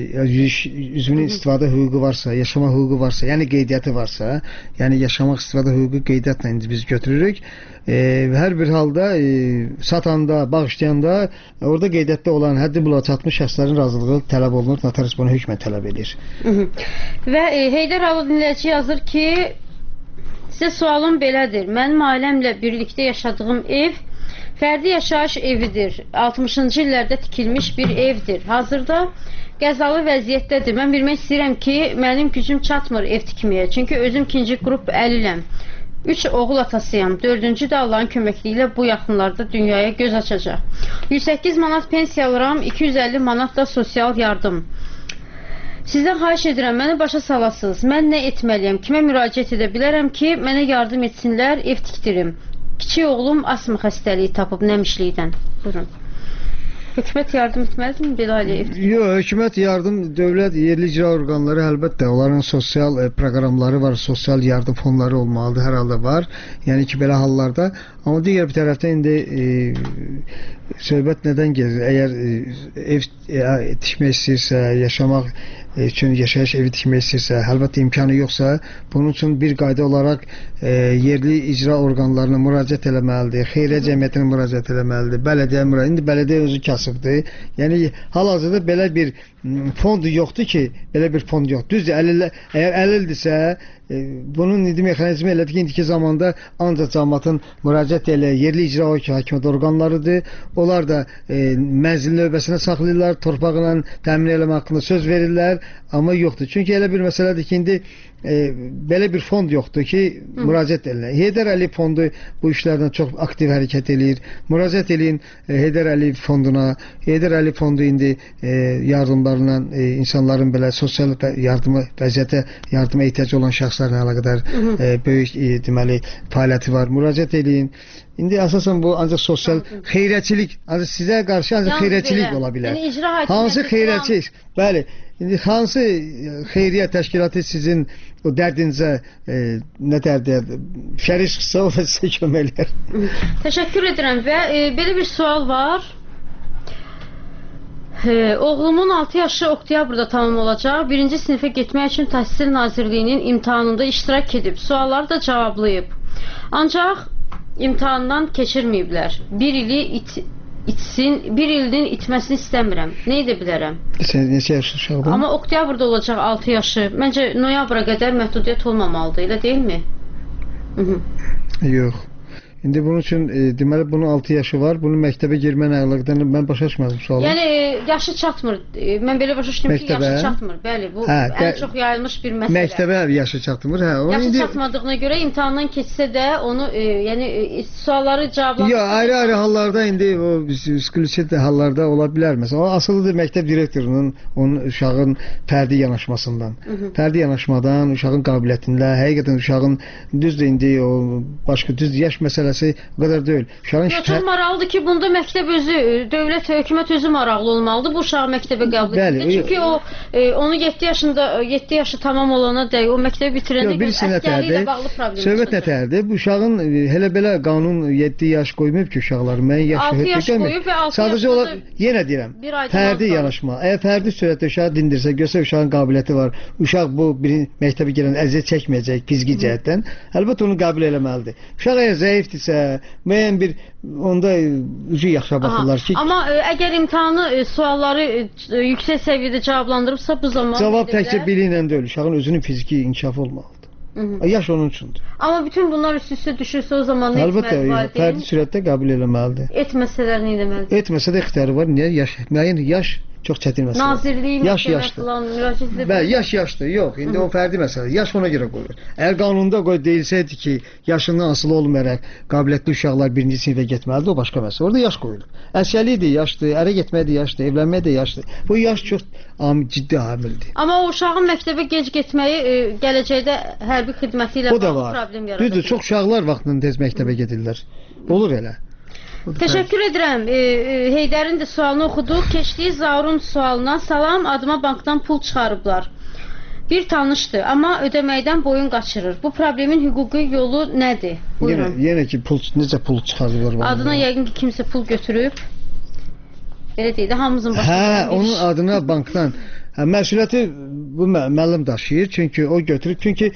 istifadə hüququ varsa, yaşama hüququ varsa, yəni qeydiyyatı varsa, yəni yaşamaq istifadə hüququ qeydiyyatla indi biz götürürük. Hər bir halda satanda, bağışlayanda orada qeydiyyatda olan həddi buluğa çatmış şəxslərin razılığı tələb olunur. Notarius bunu hökmən tələb edir. Və Heydər Alı dinləyici yazır ki, sizə sualım belədir. Mənim ailəmlə birlikdə yaşadığım ev fərdi yaşayış evidir. 60-cı illərdə tikilmiş bir evdir. Hazırda qəzalı vəziyyətdədir. Mən bilmək istəyirəm ki, mənim gücüm çatmır ev tikməyə. Çünki özüm ikinci qrup əliləm. 3 oğul atasıyam. 4-cü də Allahın köməkliyi ilə bu yaxınlarda dünyaya göz açacaq. 108 manat pensiya alıram, 250 manat da sosial yardım. Sizdən xahiş edirəm, məni başa salasınız. Mən nə etməliyəm? Kimə müraciət edə bilərəm ki, mənə yardım etsinlər, ev tikdirim. Kiçik oğlum asma xəstəliyi tapıb nəmişlikdən. Buyurun. Hökumət yardım etməlidirmi belə ailəyə ev tikdirim? Yox, hökumət yardım, dövlət, yerli icra orqanları əlbəttə onların sosial proqramları var, sosial yardım fonları olmalıdır, hər halda var. Yəni ki, belə hallarda. Amma digər bir tərəfdən indi söhbət nədən gedir? Əgər ev tikmək istəyirsə, yaşamaq üçün yaşayış evi tikmək istəyirsə, əlbəttə imkanı yoxsa, bunun üçün bir qayda olaraq yerli icra orqanlarına müraciət eləməlidir, xeyriyyə cəmiyyətinə müraciət eləməlidir, bələdiyyə müraciət. İndi bələdiyyə özü kasıbdır. Yəni hal-hazırda belə bir fond yoxdur ki, belə bir fond yoxdur. Düzdür, əgər əlildirsə, bunun indi mexanizmi elədir ki, indiki zamanda ancaq cəmiyyətin müraciət elə yerli icra hakimiyyət orqanlarıdır. Onlar da mənzil növbəsinə saxlayırlar, torpaqla təmin eləmə haqqında söz verirlər, amma yoxdur. Çünki elə bir məsələdir ki, indi belə bir fond yoxdur ki, müraciət edilən. Heydər Əliyev fondu bu işlərdən çox aktiv hərəkət eləyir. Müraciət eləyin Heydər Əliyev fonduna. Heydər Əliyev fondu indi yardımlarla insanların belə sosial yardıma, vəziyyətə yardıma ehtiyacı olan şəxslərlə əlaqədar böyük deməli fəaliyyəti var. Müraciət eləyin. İndi əsasən bu ancaq sosial xeyriyyəçilik, ancaq sizə qarşı ancaq xeyriyyəçilik ola bilər. Hansı xeyriyyəçilik? Bəli. İndi hansı xeyriyyə təşkilatı sizin o dərdinizə nə dərdir? Şərik çıxsa o da sizə kömək edər. Təşəkkür edirəm və belə bir sual var. Oğlumun 6 yaşı oktyabrda tamam olacaq. 1-ci sinifə getmək üçün Təhsil Nazirliyinin imtahanında iştirak edib. Sualları da cavablayıb. Ancaq imtahandan keçirməyiblər. Bir ilin itməsini istəmirəm. Nə edə bilərəm? Sən neçə yaşlı uşaqdır? Amma oktyabrda olacaq 6 yaşı. Məncə noyabra qədər məhdudiyyət olmamalıdır, elə deyilmi? Yox. İndi bunun üçün deməli bunun 6 yaşı var. Bunun məktəbə girmə əlaqədən mən başa düşmədim sualı. Yəni yaşı çatmır. Mən belə başa düşdüm ki, yaşı çatmır. Bəli, bu ən çox yayılmış bir məsələ. Məktəbə yaşı çatmır. Yaşı çatmadığına görə imtahandan keçsə də onu yəni sualları cavablandırır. Yox, ayrı-ayrı hallarda indi o ekskluziv hallarda ola bilər. Məsələn, o asılıdır məktəb direktorunun onun uşağın fərdi yanaşmasından. Fərdi yanaşmadan, uşağın qabiliyyətində, həqiqətən uşağın düzdür indi o başqa düz yaş məsələsi o qədər deyil. Çox maraqlıdır ki, bunda məktəb özü, dövlət, hökumət özü maraqlı olmalıdır bu uşağı məktəbə qəbul etməkdə. Çünki o onu 7 yaşı tamam olana dək, o məktəbi bitirəndə əsgərliyi ilə bağlı problem. Söhbət nətərdir? Bu uşağın hələ belə qanun 7 yaş qoymayıb ki, uşaqlar. Mən yaşı 6 yaş qoyub və 6 sadəcə olaraq yenə deyirəm, fərdi yanaşma. Əgər fərdi sürətdə uşağı dindirsə, görsə uşağın qabiliyyəti var. Uşaq bu məktəbə gələn əziyyət çəkməyəcək fiziki cəhətdən. Əlbəttə onu qəbul eləməlidir. Uşaq əgər zəifdir müəyyən bir onda ucu yaxşı baxırlar ki. Amma əgər imtahanı sualları yüksək səviyyədə cavablandırıbsa bu zaman cavab təkcə bili ilə deyil, uşağın özünün fiziki inkişafı olmalıdır. Yaş onun üçündür. Amma bütün bunlar üst-üstə düşürsə o zaman nə etməli valideyn? Fərdi sürətdə qəbul eləməlidir. Etməsələr nə etməlidir? Etməsə də ixtiyarı var. Niyə? Müəyyən yaş çox çətin məsələ. Nazirliyin müraciət edə bilər. Yaş yaşdır. Yox, indi o fərdi məsələ. Yaş ona görə qoyulur. Əgər qanunda deyilsəydi ki, yaşından asılı olmayaraq qabiliyyətli uşaqlar 1-ci sinifə getməlidir, o başqa məsələ. Orada yaş qoyulur. Əsgərlik də yaşdır, ərə getmək də yaşdır, evlənmək də yaşdır. Bu yaş çox ciddi amildir. Amma o uşağın məktəbə gec getməyi gələcəkdə hərbi xidməti ilə bağlı problem yaradır. Düzdür, çox uşaqlar vaxtında tez məktəbə gedirlər. Olur elə. Təşəkkür edirəm. Heydərin də sualını oxuduq. Keçdiyi Zaurun sualına salam, adıma bankdan pul çıxarıblar. bir tanışdır, amma ödəməkdən boyun qaçırır. Bu problemin hüquqi yolu nədir? Buyurun. Yenə ki necə pul çıxarılır? Adına yəqin ki kimsə pul götürüb. Belə deyil də, hamımızın başına. Onun adına bankdan məsuliyyəti bu müəllim daşıyır. Çünki o götürür. Çünki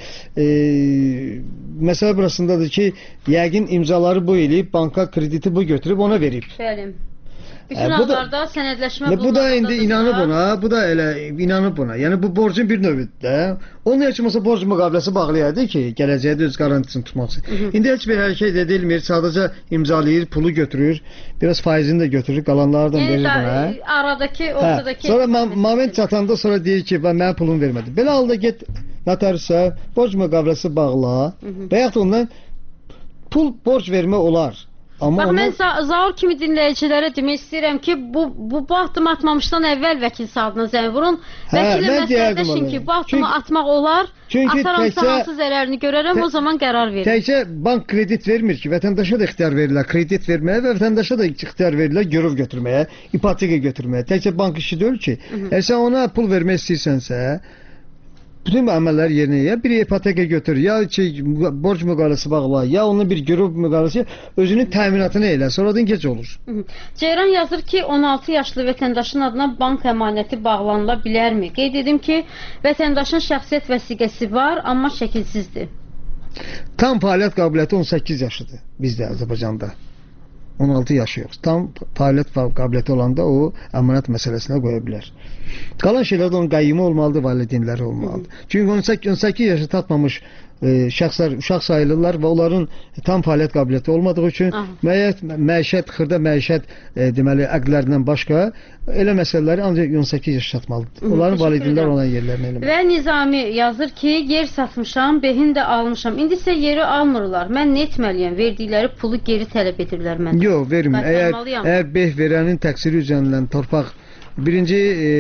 məsələ burasındadır ki, yəqin imzaları bu eləyib, banka krediti bu götürüb ona verib. Bəli. Bütün hallarda sənədləşmə bu da indi inanıb ona, bu da elə inanıb ona. Yəni bu borcun bir növüdür də. Onun heç olmasa borc müqaviləsi bağlayırdı ki, gələcəkdə öz qarantisini tutmaq üçün. İndi heç bir hərəkət edilmir, sadəcə imzalayır, pulu götürür, biraz faizini də götürür, qalanlardan verir buna. Aradakı, ortadakı. Sonra moment çatanda sonra deyir ki, mən mənə pulumu vermədim. Belə halda get notariusa, borc müqaviləsi bağla və yaxud ondan pul borc vermə olar. Bax, mən Zaur kimi dinləyicilərə demək istəyirəm ki, bu addım atmamışdan əvvəl vəkil saatına zəng vurun. Vəkillə məsləhətləşin ki, bu addımı atmaq olar, ataramsa hansı zərərini görərəm, o zaman qərar verir. Təkcə bank kredit vermir ki, vətəndaşa da ixtiyar verirlər kredit verməyə və vətəndaşa da ixtiyar verirlər görüv götürməyə, ipoteka götürməyə. Təkcə bank işi deyil ki, əgər sən ona pul vermək istəyirsənsə, bütün əməlləri yerinə ya bir ipoteka götür, ya borc müqaviləsi bağla, ya onun bir görüv müqaviləsi, özünün təminatını elə, sonradan gec olur. Ceyran yazır ki, 16 yaşlı vətəndaşın adına bank əmanəti bağlanıla bilərmi? Qeyd edim ki, vətəndaşın şəxsiyyət vəsiqəsi var, amma şəkilsizdir. Tam fəaliyyət qabiliyyəti 18 yaşıdır bizdə Azərbaycanda. 16 yaşı yox. Tam fəaliyyət qabiliyyəti olanda o əmanət məsələsinə qoya bilər. Qalan şeylərdə onun qəyyimi olmalıdır, valideynləri olmalıdır. Çünki 18 yaşı tatmamış şəxslər uşaq sayılırlar və onların tam fəaliyyət qabiliyyəti olmadığı üçün məişət, xırda məişət deməli əqdlərindən başqa elə məsələləri ancaq 18 yaş çatmalıdır. Onların valideynlər olan yerlərinə eləmək. Və Nizami yazır ki, yer satmışam, behin də almışam. İndi isə yeri almırlar. Mən nə etməliyəm? Verdikləri pulu geri tələb edirlər məndən. Yox, vermir. Əgər beh verənin təqsiri üzərindən torpaq birinci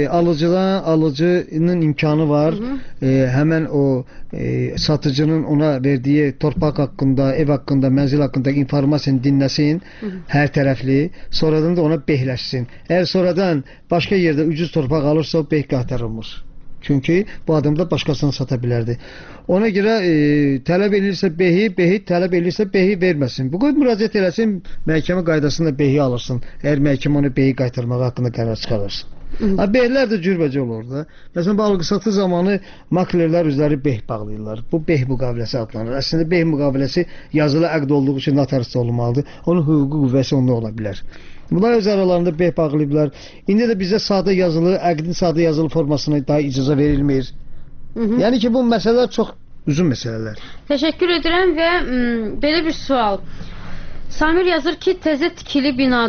alıcının imkanı var. Həmən o satıcının ona verdiyi torpaq haqqında, ev haqqında, mənzil haqqında informasiyanı dinləsin, hər tərəfli. Sonradan da ona behləşsin. Əgər sonradan başqa yerdə ucuz torpaq alırsa, o beh qaytarılmır. Çünki bu adam da başqasına sata bilərdi. Ona görə tələb edilirsə behi tələb edilirsə behi verməsin. Bu qoy müraciət eləsin, məhkəmə qaydasında behi alırsın. Əgər məhkəmə onu behi qaytarmaq haqqında qərar çıxarırsın. Behlər də cürbəcə olur da. Məsələn, bu alqı-satı zamanı maklerlər özləri beh bağlayırlar. Bu beh müqaviləsi adlanır. Əslində beh müqaviləsi yazılı əqd olduğu üçün notariusda olmalıdır. Onun hüquqi qüvvəsi onda ola bilər. Bunlar öz aralarında beh bağlayıblar. İndi də bizə sadə yazılı, əqdin sadə yazılı formasına daha icazə verilmir. Yəni ki, bu məsələlər çox uzun məsələlər. Təşəkkür edirəm və belə bir sual. Samir yazır ki, təzə tikili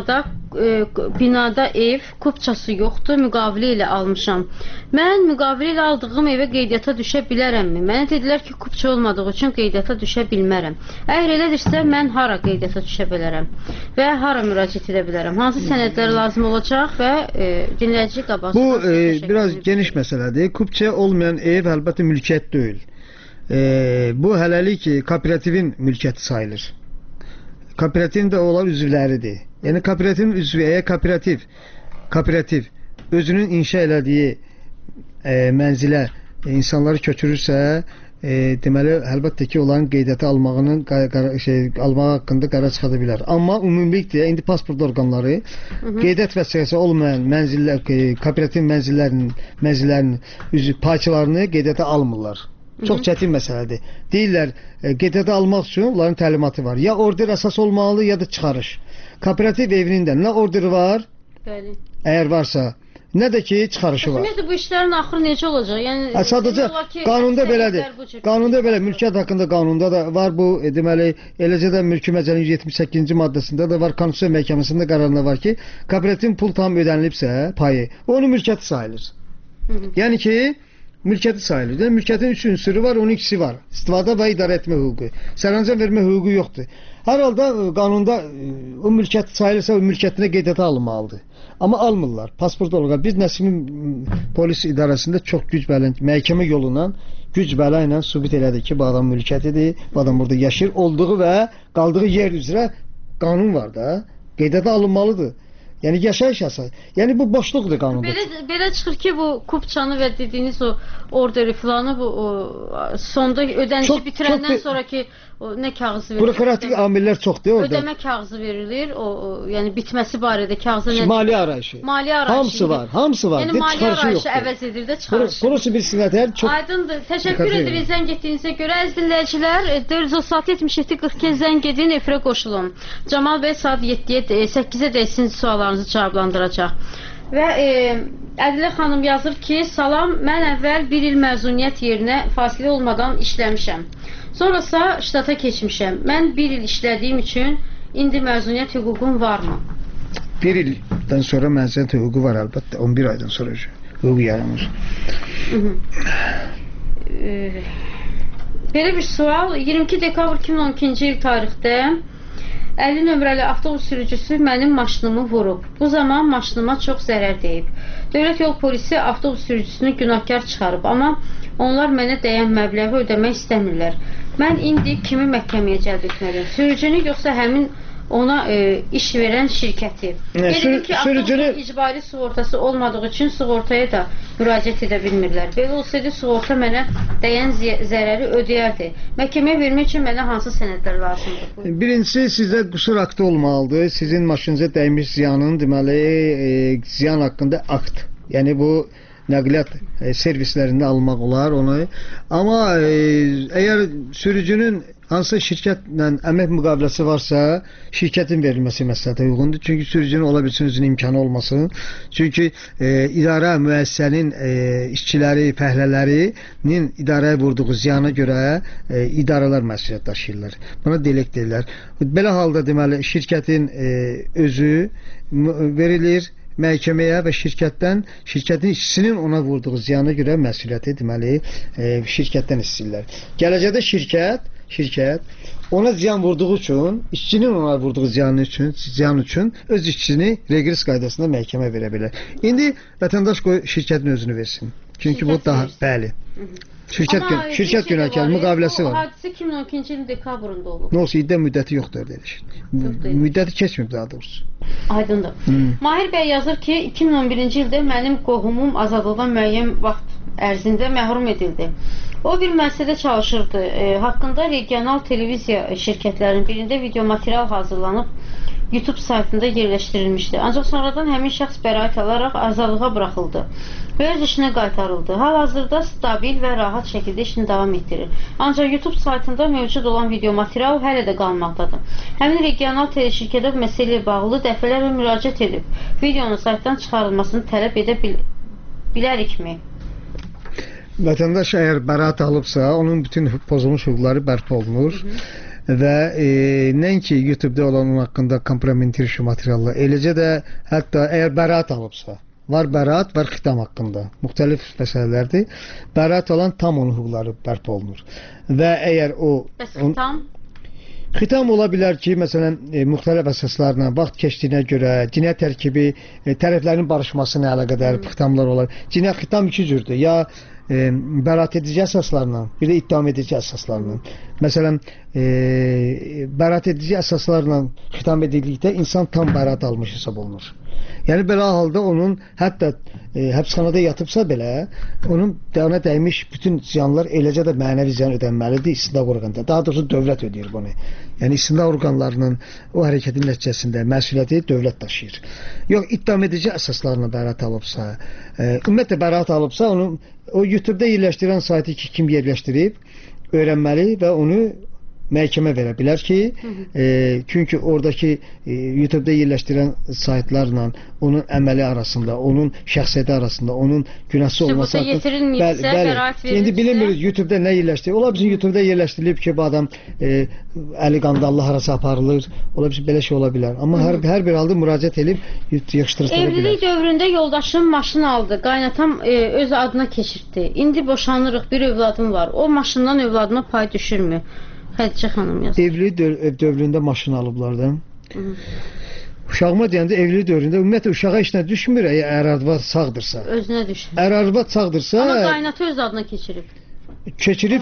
binada ev, kupçası yoxdur, müqavili ilə almışam. Mən müqavili ilə aldığım evə qeydiyyata düşə bilərəmmi? Mənə dedilər ki, kupça olmadığı üçün qeydiyyata düşə bilmərəm. Əgər elədirsə, mən hara qeydiyyata düşə bilərəm və hara müraciət edə bilərəm? Hansı sənədlər lazım olacaq və dinləyici qabaqsın? Bu biraz geniş məsələdir. Kupça olmayan ev əlbəttə mülkiyyət deyil. Bu hələlik kooperativin mülkiyyəti sayılır. Kooperativin də onlar üzvləridir. Yəni kooperativin üzvü, əgər kooperativ özünün inşa elədiyi mənzilə insanları köçürürsə, deməli əlbəttə ki, onların qeydiyyata almağı haqqında qərar çıxarda bilər. Amma ümumilikdə indi pasport orqanları qeydiyyat vəsiqəsi olmayan mənzillər, kooperativ mənzillərinin parçalarını qeydiyyata almırlar. Çox çətin məsələdir. Deyirlər, qeydiyyata almaq üçün onların təlimatı var. Ya order əsas olmalı, ya da çıxarış. Kooperativ evinin də nə orderi var, əgər varsa, nə də ki, çıxarışı var. Ümumiyyətlə, bu işlərin axırı necə olacaq? Yəni, sadəcə qanunda belədir. Qanunda belə, mülkiyyət haqqında qanunda da var bu, deməli, eləcə də mülki məcəllənin 78-ci maddəsində də var, Konstitusiya məhkəməsində qərarında var ki, kooperativin pul tam ödənilibsə, payı, onun mülkiyyəti sayılır. Yəni ki, mülkiyyəti sayılır. Mülkiyyətin 3 ünsürü var, onun ikisi var. İstifadə və idarə etmə hüququ. Sərəncam vermə hüququ yoxdur. Hər halda qanunda o mülkiyyət sayılırsa, o mülkiyyətinə qeydiyyata alınmalıdır. Amma almırlar. Pasport olarak biz Nəsimin polis idarəsində çox güc bələ, məhkəmə yolundan güc bələ ilə sübut elədik ki, bu adam mülkiyyətidir, bu adam burada yaşayır, olduğu və qaldığı yer üzrə qanun var da, qeydiyyata alınmalıdır. Yəni yaşayış yasağı. Yəni bu boşluqdur qanunda. Belə çıxır ki, bu kupçanı və dediyiniz o orderi filanı bu sonda ödənişi bitirəndən sonraki nə kağızı verilir? Bürokratik amillər çoxdur orada. Ödəmə kağızı verilir. Yəni bitməsi barədə kağızı nə? Maliyyə arayışı. Maliyyə arayışı. Hamısı var. Yəni maliyyə arayışı əvəz edir də çıxarışı. Burası bir sinətər çox. Aydındır. Təşəkkür edirik zəng etdiyinizə görə. Əziz dinləyicilər, 477-42 zəng edin, efirə qoşulun. Camal bəy saat 8-ə də sizin suallarınızı cavablandıracaq. Və Ədilə xanım yazır ki, salam, mən əvvəl 1 il məzuniyyət yerinə fasilə olmadan işləmişəm. Sonrasa ştata keçmişəm. Mən 1 il işlədiyim üçün indi məzuniyyət hüququm varmı? 1 ildən sonra məzuniyyət hüququ var əlbəttə. 11 aydan sonra hüquq yaranır. Belə bir sual. 22 dekabr 2012-ci il tarixdə 50 nömrəli avtobus sürücüsü mənim maşınımı vurub. Bu zaman maşınıma çox zərər deyib. Dövlət yol polisi avtobus sürücüsünü günahkar çıxarıb, amma onlar mənə dəyən məbləği ödəmək istəmirlər. Mən indi kimi məhkəməyə cəlb etməliyəm? Sürücünü yoxsa həmin ona iş verən şirkəti? Qeyd ki, avtobusun icbari sığortası olmadığı üçün sığortaya da müraciət edə bilmirlər. Belə olsaydı sığorta mənə dəyən zərəri ödəyərdi. Məhkəməyə vermək üçün mənə hansı sənədlər lazımdır? Birincisi, sizdə qüsur aktı olmalıdır. Sizin maşınıza dəymiş ziyanın, deməli, ziyan haqqında akt. Yəni bu nəqliyyat servislərində almaq olar onu. Amma əgər sürücünün hansı şirkətlə əmək müqaviləsi varsa, şirkətin verilməsi məsləhətə uyğundur. Çünki sürücünün ola bilsin özünün imkanı olmasın. Çünki idarə müəssisənin işçiləri, fəhlələrinin idarəyə vurduğu ziyana görə idarələr məsuliyyət daşıyırlar. Buna delek deyirlər. Belə halda deməli şirkətin özü verilir məhkəməyə və şirkətin işçisinin ona vurduğu ziyana görə məsuliyyəti deməli şirkətdən istəyirlər. Gələcəkdə şirkət ona ziyan vurduğu üçün, işçinin ona vurduğu ziyan üçün öz işçisini reqres qaydasında məhkəmə verə bilər. İndi vətəndaş qoy şirkətin özünü versin. Çünki bu daha bəli. Şirkət günahkar müqaviləsi var. O hadisə 2012-ci ilin dekabrında olub. Nə olsa iddia müddəti yoxdur deyilir. Müddəti keçməyib daha doğrusu. Aydındır. Mahir bəy yazır ki, 2011-ci ildə mənim qohumum azadlıqdan müəyyən vaxt ərzində məhrum edildi. O bir müəssisədə çalışırdı. Haqqında regional televiziya şirkətlərinin birində video material hazırlanıb YouTube saytında yerləşdirilmişdi. Ancaq sonradan həmin şəxs bəraət alaraq azadlığa buraxıldı və öz işinə qaytarıldı. Hal-hazırda stabil və rahat şəkildə işini davam etdirir. Ancaq YouTube saytında mövcud olan video material hələ də qalmaqdadır. Həmin regional teleşirkətə bu məsələ ilə bağlı dəfələrlə müraciət edib. Videonun saytdan çıxarılmasını tələb edə bilərikmi? Vətəndaş əgər bəraət alıbsa, onun bütün pozulmuş hüquqları bərpa olunur. Və nəinki YouTube-da olan onun haqqında kompromitirici materiallar, eləcə də hətta əgər bəraət alıbsa, var bəraət, var xitam haqqında, müxtəlif məsələlərdir. Bəraət alan tam onun hüquqları bərpa olunur. Və əgər o... Bəs xitam? Xitam ola bilər ki, məsələn, müxtəlif əsaslarla, vaxt keçdiyinə görə, cinayət tərkibi, tərəflərin barışmasına əlaqədar xitamlar olar. Xitam iki cürdür. Ya bəraət edici əsaslarla, bir də ittiham edici əsaslarla. Məsələn, bəraət edici əsaslarla xitam edildikdə insan tam bəraət almış hesab olunur. Yəni belə halda onun hətta həbsxanada yatıbsa belə, onun ona dəymiş bütün ziyanlar eləcə də mənəvi ziyan ödənməlidir istintaq orqanında. Daha doğrusu dövlət ödəyir bunu. Yəni istintaq orqanlarının o hərəkətin nəticəsində məsuliyyəti dövlət daşıyır. Yox, ittiham edici əsaslarla bəraət alıbsa, ümumiyyətlə bəraət alıbsa, onun o YouTube-da yerləşdirən saytı ki, kim yerləşdirib, öyrənməli və onu məhkəmə verə bilər ki, çünki oradakı YouTube-da yerləşdirən saytlarla onun əməli arasında, onun şəxsiyyəti arasında, onun günahsız olması haqqında bəraət verilirsə. İndi bilmirik YouTube-da nə yerləşdirir. Ola bilsin YouTube-da yerləşdirilib ki, bu adam əli qandallı harasa aparılır. Ola bilsin belə şey ola bilər. Amma hər bir halda müraciət edib yığışdırılır. Evlilik dövründə yoldaşım maşın aldı. Qaynatam öz adına keçirtdi. İndi boşanırıq, bir övladım var. O maşından övladıma pay düşürmü? Xədicə xanım yazır. Evlilik dövründə maşın alıblar da. Uşağıma deyəndə evlilik dövründə ümumiyyətlə uşağa işinə düşmür əgər arvad sağdırsa. Özünə düşür. Əgər arvad sağdırsa... Amma qaynatı öz adına keçirib.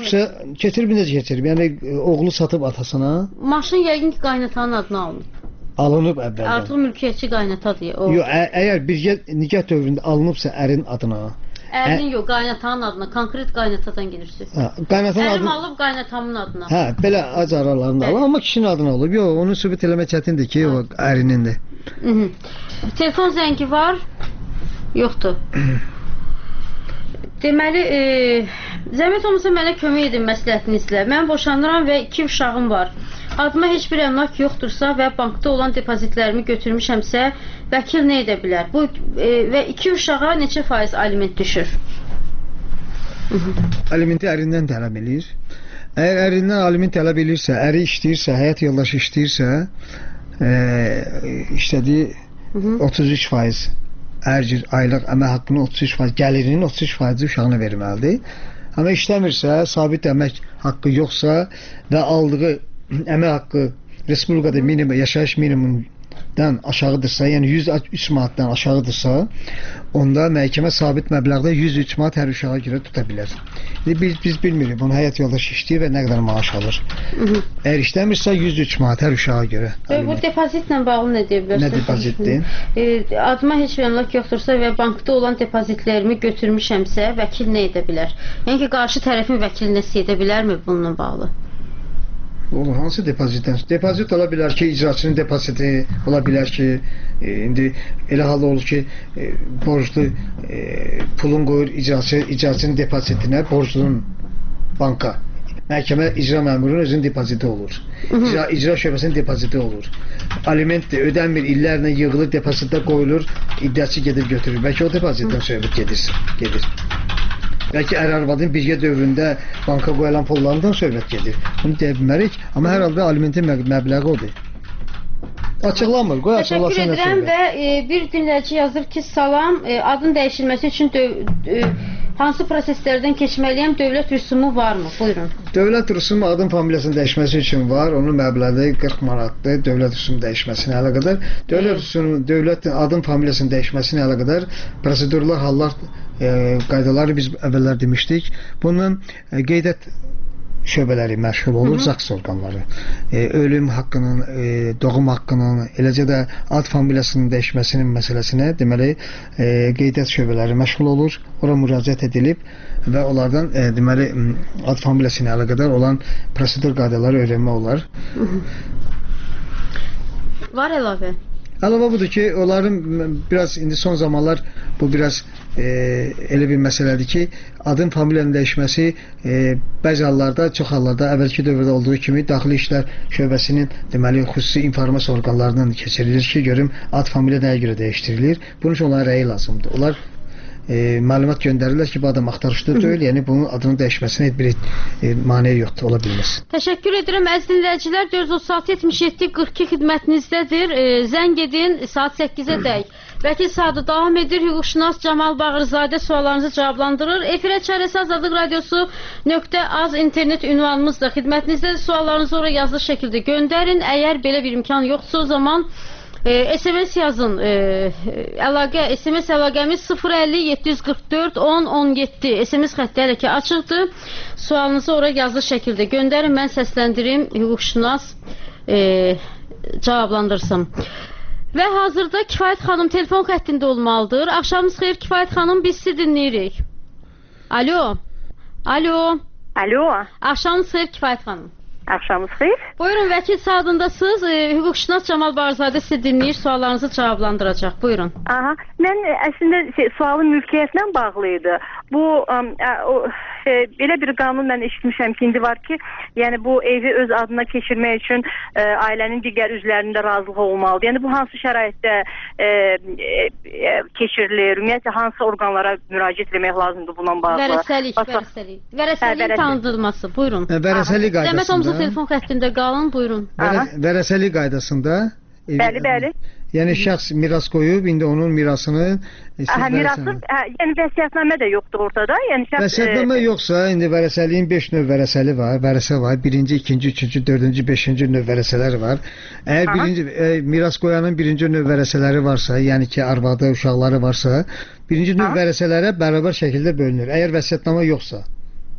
Keçirib necə keçirib? Yəni oğlu satıb atasına. Maşın yəqin ki qaynatanın adına alınıb. Alınıb əvvəldən. Artıq mülkiyyətçi qaynatadır. O Yox, əgər birgə nikah dövründə alınıbsa ərin adına. ərinin yox, qaynatanın adına, konkret qaynatadan gedirsiz. Qaynatan Ərim adına. alıb qaynatamın adına. Hə, belə ac aralarında alır, amma kişinin adına olub. Yox, onu sübut eləmək çətindir ki, o ərinindir. Telefon zəngi var? Yoxdur. Deməli, zəhmət olmasa mənə kömək edin məsləhətinizlə. Mən boşanıram və 2 uşağım var. Adıma heç bir əmlak yoxdursa və bankda olan depozitlərimi götürmüşəmsə, vəkil nə edə bilər? Bu və 2 uşağa neçə faiz aliment düşür? Alimenti ərindən tələb edir. Əgər ərindən aliment tələb edirsə, əri işləyirsə, həyat yoldaşı işləyirsə, işlədiyi 33% hər cür aylıq əmək haqqının 33%, gəlirinin 33% uşağına verməlidir. Amma işləmirsə, sabit əmək haqqı yoxsa və aldığı əmək haqqı respublikada minimum yaşayış minimumdan aşağıdırsa, yəni 103 manatdan aşağıdırsa, onda məhkəmə sabit məbləğdə 103 manat hər uşağa görə tuta bilər. Biz bilmirik, bunu həyat yoldaşı işləyir və nə qədər maaş alır. Əgər işləmirsə 103 manat hər uşağa görə. Bu depozitlə bağlı nə deyə bilərsiniz? Nə depozitdir? Adıma heç bir əmlak yoxdursa və bankda olan depozitlərimi götürmüşəmsə, vəkil nə edə bilər? Yəni ki, qarşı tərəfin vəkili nəsə edə bilərmi bununla bağlı? Olur, hansı depozitdən? Depozit ola bilər ki, icraçının depoziti, ola bilər ki, indi elə halda olur ki, borclu pulun qoyur icraçının depozitinə, borclunun banka. Məhkəmə icra məmurunun özünün depoziti olur. İcra şöbəsinin depoziti olur. Aliment də ödənmir, illərlə yığılır, depozitdə qoyulur, iddiaçı gedir götürür. Bəlkə o depozitdən söhbət gedir. Bəlkə ər-arvadın birgə dövründə banka qoyulan pullarından söhbət gedir. Bunu deyə bilmərik, amma hər halda alimentin məbləği odur. Açıqlanmır, qoy açıqlasın. Təşəkkür edirəm və bir dinləyici yazır ki, salam, adın dəyişilməsi üçün hansı proseslərdən keçməliyəm, dövlət rüsumu varmı? Buyurun. Dövlət rüsumu adın familiyasının dəyişməsi üçün var, onun məbləği 40 manatdır, dövlət rüsumu dəyişməsinə əlaqədar. Dövlət adın familiyasının dəyişməsinə əlaqədar prosedurlar, hallar, qaydaları biz əvvəllər demişdik. Bunun qeydiyyat şöbələri məşğul olur, ZAKS orqanları. Ölüm haqqının, doğum haqqının, eləcə də ad familiyasının dəyişməsinin məsələsinə deməli qeydiyyat şöbələri məşğul olur. Ora müraciət edilib və onlardan deməli ad familiyası ilə əlaqədar olan prosedur qaydaları öyrənmək olar. Var əlavə? Əlavə budur ki, onların biraz indi son zamanlar bu biraz elə bir məsələdir ki, adın familiyanın dəyişməsi bəzi hallarda, çox hallarda əvvəlki dövrdə olduğu kimi Daxili İşlər Şöbəsinin deməli xüsusi informasiya orqanlarından keçirilir ki, görüm ad familiya nəyə görə dəyişdirilir. Bunun üçün onların rəyi lazımdır. Onlar məlumat göndərirlər ki, bu adam axtarışda deyil, yəni bunun adının dəyişməsinə heç bir maneə yoxdur, ola bilməz. Təşəkkür edirəm əziz dinləyicilər. 436-77-42 xidmətinizdədir. Zəng edin saat 8-ə dək. Vəkil Sadı davam edir. Hüquqşünas Camal Bağırzadə suallarınızı cavablandırır. Efirə çarəsi Azadlıq Radiosu .az internet ünvanımızda xidmətinizdədir. Suallarınızı oraya yazılı şəkildə göndərin. Əgər belə bir imkan yoxdursa, o zaman SMS yazın. SMS əlaqəmiz 050-744-10-17. SMS xətti hələ ki açıqdır. Sualınızı oraya yazılı şəkildə göndərin. Mən səsləndirim, hüquqşünas cavablandırsın. Və hazırda Kifayət xanım telefon xəttində olmalıdır. Axşamınız xeyir Kifayət xanım, biz sizi dinləyirik. Alo. Axşamınız xeyir Kifayət xanım. Axşamınız xeyir. Buyurun, vəkil sadındasınız. Hüquqşünas Camal Bağırzadə sizi dinləyir, suallarınızı cavablandıracaq. Buyurun. Mən əslində sualın mülkiyyətlə bağlı idi. Bu belə bir qanun mən eşitmişəm ki, indi var ki, yəni bu evi öz adına keçirmək üçün ailənin digər üzvlərinin də razılığı olmalıdır. Yəni bu hansı şəraitdə keçirilir? Ümumiyyətlə hansı orqanlara müraciət etmək lazımdır bununla bağlı? Vərəsəlik tanıdılması. Buyurun. Vərəsəlik qaydasında. Zəhmət olmasa telefon xəttində qalın. Buyurun. Vərəsəlik qaydasında. Bəli. Yəni şəxs miras qoyub, indi onun mirasını mirası, yəni vəsiyyətnamə də yoxdur ortada. Yəni vəsiyyətnamə yoxsa, indi vərəsəliyin 5 növ vərəsəli var. Vərəsə var. 1-ci, 2-ci, 3-cü, 4-cü, 5-ci növ vərəsələri var. Əgər miras qoyanın 1-ci növ vərəsələri varsa, yəni ki, arvadı, uşaqları varsa, 1-ci növ vərəsələrə bərabər şəkildə bölünür. Əgər vəsiyyətnamə yoxsa.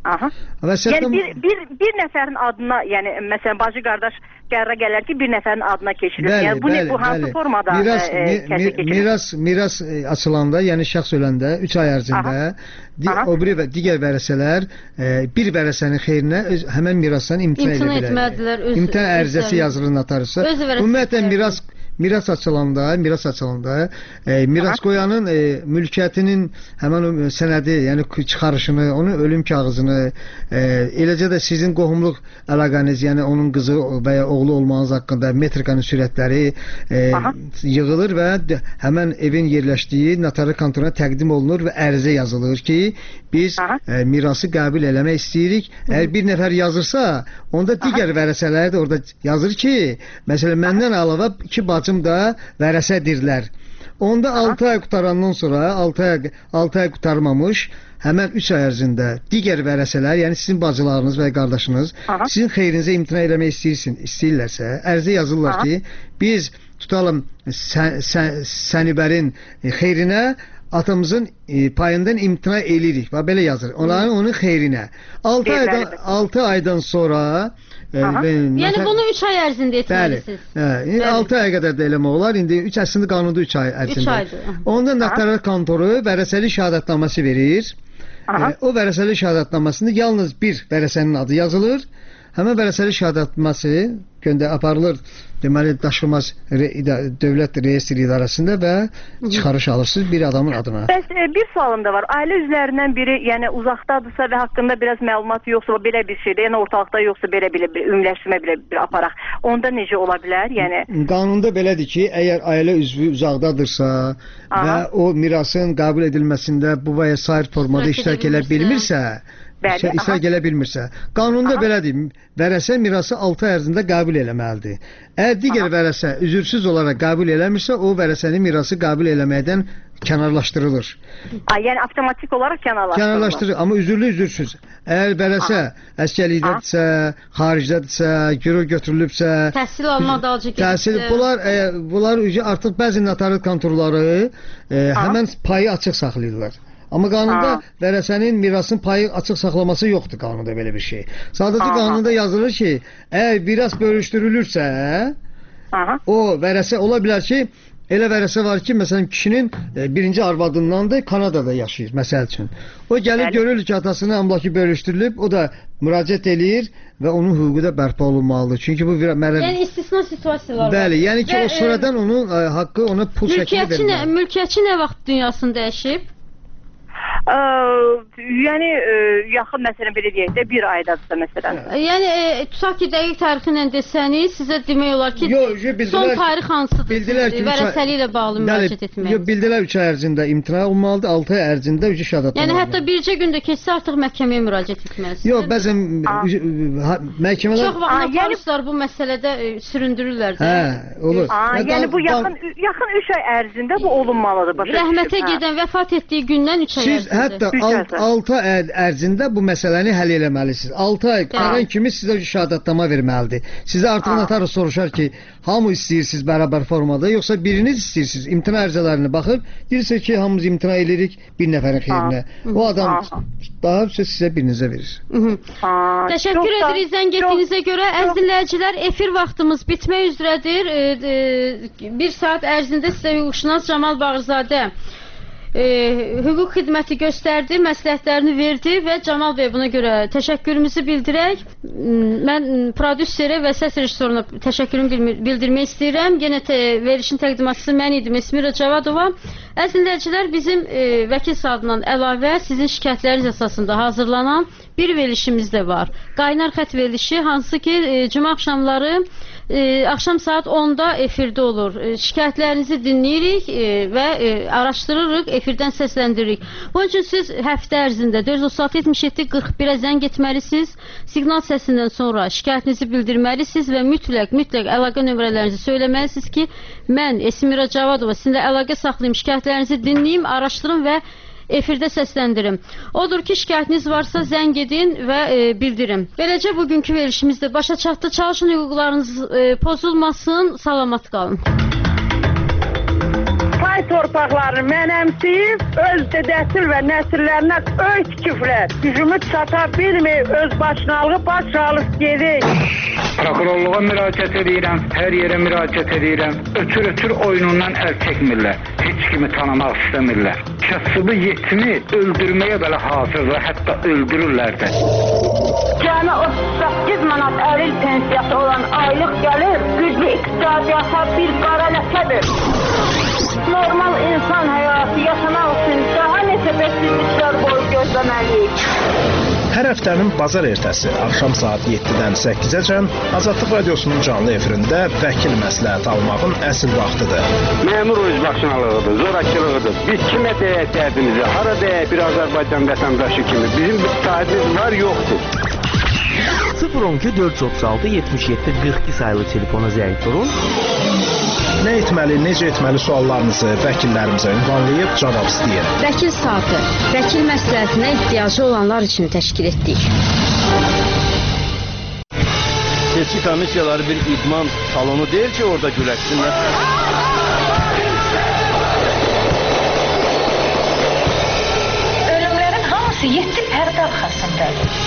Aha. Yəni bir nəfərin adına, yəni məsələn bacı qardaş qərara gələr ki, bir nəfərin adına keçirilir. Yəni bu hansı formada miras açılanda, yəni şəxs öləndə 3 ay ərzində o biri və digər vərəsələr bir vərəsənin xeyrinə həmin mirasdan imtina edə bilər. İmtina ərizəsi yazılır notariusa. Ümumiyyətlə miras açılanda miras qoyanın mülkiyyətinin həmin o sənədi, yəni çıxarışını, onun ölüm kağızını, eləcə də sizin qohumluq əlaqəniz, yəni onun qızı və ya oğlu olmanız haqqında metrikanın sürətləri yığılır və həmin evin yerləşdiyi notarial kontoruna təqdim olunur və ərizə yazılır ki, biz mirası qəbul eləmək istəyirik. Əgər bir nəfər yazırsa, onda digər vərəsələr də orada yazır ki, məsələn, məndən əlavə 2 bacım da vərəsədirlər. Onda 6 ay qutarandan sonra, 6 ay qutarmamış, həmən 3 ay ərzində digər vərəsələr, yəni sizin bacılarınız və qardaşınız sizin xeyrinizə imtina eləmək istəyirlərsə, ərizə yazırlar ki, biz tutalım Sənibərin xeyrinə atamızın payından imtina eləyirik. Belə yazır. Onların onun xeyrinə. 6 aydan sonra yəni bunu 3 ay ərzində etməlisiniz. 6 aya qədər də eləmək olar. İndi əslində qanunda 3 ay ərzində. Onda notarial kontoru vərəsəlik şəhadətnaməsi verir. O vərəsəlik şəhadətnaməsində yalnız bir vərəsənin adı yazılır. Həmin vərəsəlik şəhadətnaməsi aparılır, deməli, daşınmaz dövlət reyestri idarəsində və çıxarış alırsınız bir adamın adına. Bəs bir sualım da var. Ailə üzvlərindən biri, yəni uzaqdadırsa və haqqında biraz məlumat yoxsa, belə bir şeydə, yəni ortalıqda yoxsa, belə ümumiləşdirmə belə bir aparaq. Onda necə ola bilər? Yəni qanunda belədir ki, əgər ailə üzvü uzaqdadırsa və o mirasın qəbul edilməsində bu və ya sair formada iştirak edə bilmirsə, qanunda belədir. Vərəsə mirası 6 ay ərzində qəbul eləməlidir. Əgər digər vərəsə üzürsüz olaraq qəbul eləmirsə, o vərəsənin mirası qəbul eləməkdən kənarlaşdırılır. Yəni avtomatik olaraq kənarlaşdırılır. Amma üzürsüz. Əgər vərəsə əskərlikdədirsə, xaricdədirsə, girov götürülübsə, təhsil alma dalcı gedirsə, bunlar artıq bəzi notarial kontorları həmən payı açıq saxlayırlar. Amma qanunda vərəsənin mirasın payı açıq saxlaması yoxdur qanunda belə bir şey. Sadəcə qanunda yazılır ki, əgər miras bölüşdürülürsə, o vərəsə ola bilər ki, elə vərəsə var ki, məsələn, kişinin birinci arvadındandır, Kanadada yaşayır, məsəl üçün. O gəlib görür ki, atasının əmlakı bölüşdürülüb, o da müraciət eləyir və onun hüququ da bərpa olunmalıdır. Çünki bu yəni istisna situasiyalar var. Bəli, yəni ki, o sonradan onun haqqı ona pul şəkli verir. Mülkiyyətçi nə vaxt dünyasını dəyişib? Yəni yaxın məsələn belə deyək də bir aydadırsa məsələn. Yəni tutaq ki, dəqiq tarixi ilə desəniz, sizə demək olar ki, son tarix hansıdır? Vərəsəli ilə bağlı müraciət etmək. Bildilər 3 ay ərzində imtina olmalıdır, 6 ay ərzində şəhadətnamə. Yəni hətta bircə gündə keçsə artıq məhkəməyə müraciət etməlisiniz. Yox, bəzən məhkəmələr çox vaxt notariuslar bu məsələdə süründürürlər də. Olur. Yəni bu yaxın 3 ay ərzində bu olunmalıdır. Rəhmətə gedən vəfat etdiyi gündən 3 ay ərzində. Siz hətta 6 ay ərzində bu məsələni həll eləməlisiniz. 6 ay qalan kimi sizə şəhadətnamə verməlidir. Sizə artıq notarius soruşar ki, hamı istəyirsiniz bərabər formada, yoxsa biriniz istəyirsiniz? İmtina ərizələrinə baxıb, deyirsiniz ki, hamımız imtina edirik bir nəfərin xeyrinə. O adam daha sizə birinizə verir. Təşəkkür edirik zəng etdiyinizə görə. Əziz dinləyicilər, efir vaxtımız bitmək üzrədir. 1 saat ərzində sizə hüquqşünas Camal Bağırzadə hüquq xidməti göstərdi, məsləhətlərini verdi və Camal bəy buna görə təşəkkürümüzü bildirək. Mən prodüserə və səs rejissoruna təşəkkürümü bildirmək istəyirəm. Yenə verilişin təqdimatçısı mən idim, Esmira Cavadova. Əziz dinləyicilər, bizim vəkil saatından əlavə sizin şikayətləriniz əsasında hazırlanan bir verilişimiz də var. Qaynar xət verilişi, hansı ki cümə axşamları axşam saat 10-da efirdə olur. Şikayətlərinizi dinləyirik və araşdırırıq, efirdən səsləndiririk. Bunun üçün siz həftə ərzində 436-77-41-ə zəng etməlisiniz. Siqnal səsindən sonra şikayətinizi bildirməlisiniz və mütləq əlaqə nömrələrinizi söyləməlisiniz ki, mən Esmira Cavadova sizinlə əlaqə saxlayım, şikayətlərinizi dinləyim, araşdırın və efirdə səsləndirim. Odur ki, şikayətiniz varsa zəng edin və bildirin. Beləcə bugünkü verilişimiz də başa çatdı. Çalışın hüquqlarınız pozulmasın. Salamat qalın. Azərbaycan torpaqlarını mənəmsəyib, öz dədəsil və nəsillərinə öy tikiblər. Gücümüz çata bilmir, öz başınalığı başalıb gedir. Prokurorluğa müraciət edirəm, hər yerə müraciət edirəm. Ötür oyunundan əl çəkmirlər. Heç kimi tanımaq istəmirlər. Kasıbı yetimi öldürməyə belə hazırlar, hətta öldürürlər də. Cəmi 38 manat əril pensiyası olan aylıq gəlir, güclü iqtisadiyyata bir qara ləkədir. Normal insan həyatı yaşamaq üçün daha neçə bəsizliklər boyu gözləməliyik. Hər həftənin bazar ertəsi axşam saat 7-dən 8-əcən Azadlıq Radiosunun canlı efirində vəkil məsləhət almağın əsl vaxtıdır. Məmur özbaşınalığıdır, zorakılığıdır. Biz kimə deyək dərdimizi, hara deyək bir Azərbaycan vətəndaşı kimi. Bizim bir sahibimiz var, yoxdur. 012 436 77 42 sayılı telefona zəng vurun. Nə etməli, necə etməli suallarınızı vəkillərimizə ünvanlayıb cavab istəyir. Vəkil saatı, vəkil məsləhətinə ehtiyacı olanlar üçün təşkil etdik. Seçki komissiyaları bir idman salonu deyil ki, orada güləşsinlər. Ölümlərin hamısı 7 pərdə arxasındadır.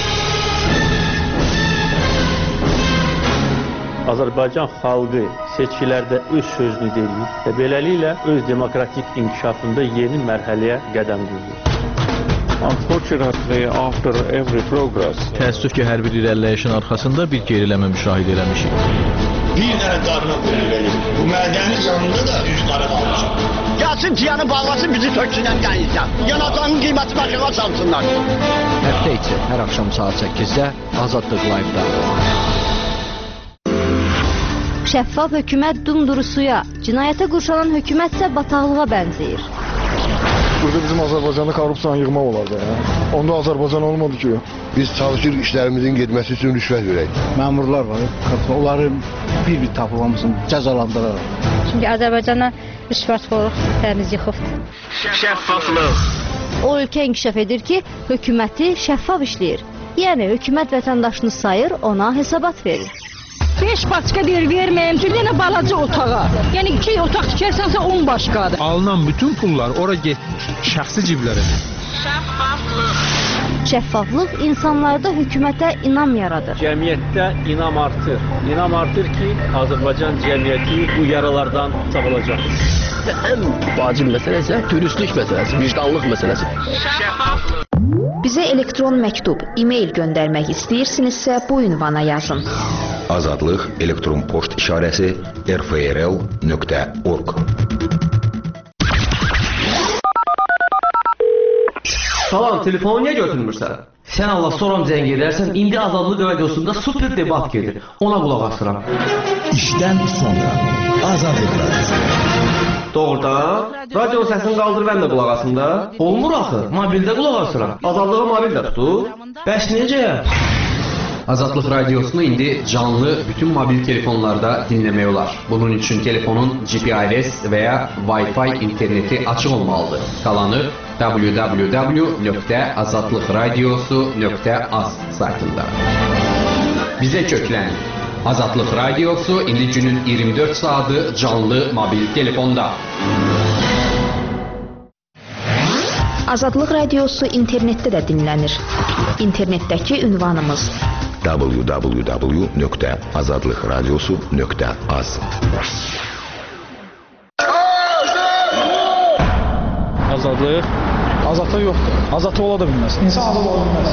Azərbaycan xalqı seçkilərdə öz sözünü deyir və beləliklə öz demokratik inkişafında yeni mərhələyə qədəm qoyur. Unfortunately, after every progress, təəssüf ki, hər bir irəliləyişin arxasında bir geriləmə müşahidə eləmişik. Bir dənə qarına verir. Bu mədəni yanında da üz qara qalmışıq. Gəlsin tiyanı bağlasın, bizi töksünən qayıtsan. Yanacağın qiyməti başına salsınlar. Həftə içi hər axşam saat 8-də Azadlıq Live-da. Şəffaf hökumət dumdurusuya, cinayətə qurşanan hökumət isə bataqlığa bənzəyir. Burada bizim Azərbaycanda korrupsiyanı yığmaq olardı. Onda Azərbaycan olmadı ki. Biz çalışırıq işlərimizin getməsi üçün rüşvət verək. Məmurlar var, onları bir tapıb hamısını cəzalandırarıq. Çünki Azərbaycana rüşvətxorluq təmiz yıxıbdır. Şəffaflıq. O ölkə inkişaf edir ki, hökuməti şəffaf işləyir. Yəni hökumət vətəndaşını sayır, ona hesabat verir. 5 başqa deyir verməyim, bir dənə balaca otağa. Yəni 2 otaq tikərsənsə 10 başqadır. Alınan bütün pullar ora getmiş, şəxsi ciblərə. Şəffaflıq insanlarda hökumətə inam yaradır. Cəmiyyətdə inam artır. İnam artır ki, Azərbaycan cəmiyyəti bu yaralardan sağalacaq. Ən vacib məsələ isə dürüstlük məsələsi, vicdanlıq məsələsi. Şəffaflıq. Bizə elektron məktub, e-mail göndərmək istəyirsinizsə bu ünvana yazın. Azadlıq elektron poçt işarəsi rfrl.org. Salam, telefonu niyə götürmürsən? Sən Allah soram zəng edərsən, indi Azadlıq Radiosunda super debat gedir. Ona qulaq asıram. İşdən sonra Azadlıq Radiosu. Doğrudan, radio səsini qaldır, mən də qulaq asım da. Olmur axı, mobildə qulaq asıram. Azadlığı mobildə tutur. Bəs necə? Azadlıq Radiosunu indi canlı bütün mobil telefonlarda dinləmək olar. Bunun üçün telefonun GPRS və ya Wi-Fi interneti açıq olmalıdır. Qalanı www.azadlıqradiosu.az saytında. Bizə köklən. Azadlıq Radiosu indi günün 24 saatı canlı mobil telefonda. Azadlıq Radiosu internetdə də dinlənir. İnternetdəki ünvanımız www.azadlıqradiosu.az. Azadlıq? Azadlıq yoxdur. Azadlıq ola da bilməz. İnsan azad ola bilməz.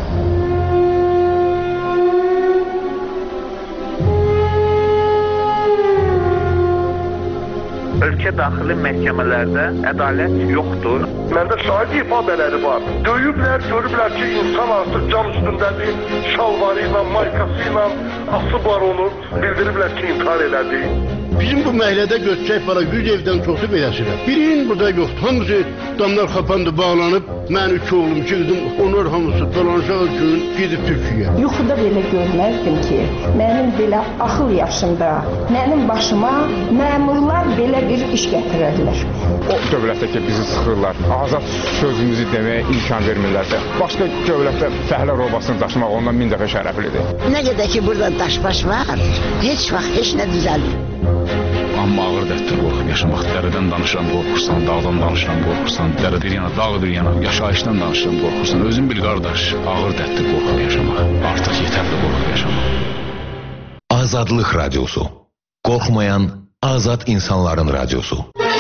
Ölkə daxili məhkəmələrdə ədalət yoxdur. Məndə şahid ifadələri var. Döyüblər, görüblər ki, insan artıq can üstündədir, şalvarı ilə, maykası ilə asıblar onu, bildiriblər ki, intihar elədi. Bizim bu məhəllədə götürək para 100 evdən çoxu beləsilər. Birinin burada yoxdur. Hamısı damlar kapandı, bağlanıb. Mən 3 oğlum, 2 qızım, onlar hamısı dolanacaq gün gedib Türkiyə. Yuxuda belə görməzdim ki, mənim belə axıl yaşımda, mənim başıma məmurlar belə bir iş gətirərlər. O dövlətdə ki, bizi sıxırlar, azad sözümüzü deməyə imkan vermirlərsə, başqa dövlətdə fəhlə robasını daşımaq ondan 1000 dəfə şərəflidir. Nə qədər ki, burada daşbaş var, heç vaxt heç nə düzəlmir. Amma ağır dərddir qorxub yaşamaq. Dərədən danışıram, qorxursan, dağdan danışıram, qorxursan, dərə bir yana, dağ bir yana, yaşayışdan danışıram, qorxursan. Özün bil qardaş, ağır dərddir qorxub yaşamaq. Artıq yetərli qorxub yaşamaq. Azadlıq Radyosu. Qorxmayan azad insanların radyosu.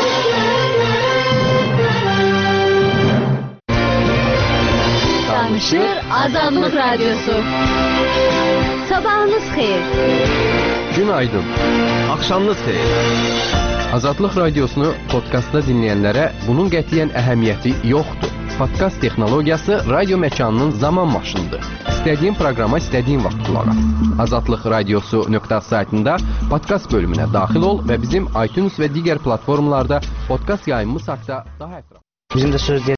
Danışır Azadlıq Radyosu. Sabahınız xeyir. Günaydın. Axşamınız xeyir. Azadlıq Radiosunu podkastda dinləyənlərə bunun qətiyyən əhəmiyyəti yoxdur. Podkast texnologiyası radio məkanının zaman maşınıdır. İstədiyin proqrama istədiyin vaxt qulaq as. Azadlıqradiosu.az saytında podkast bölümünə daxil ol və bizim iTunes və digər platformalarda podkast yayımımız haqqında daha ətraflı. Bizim də söz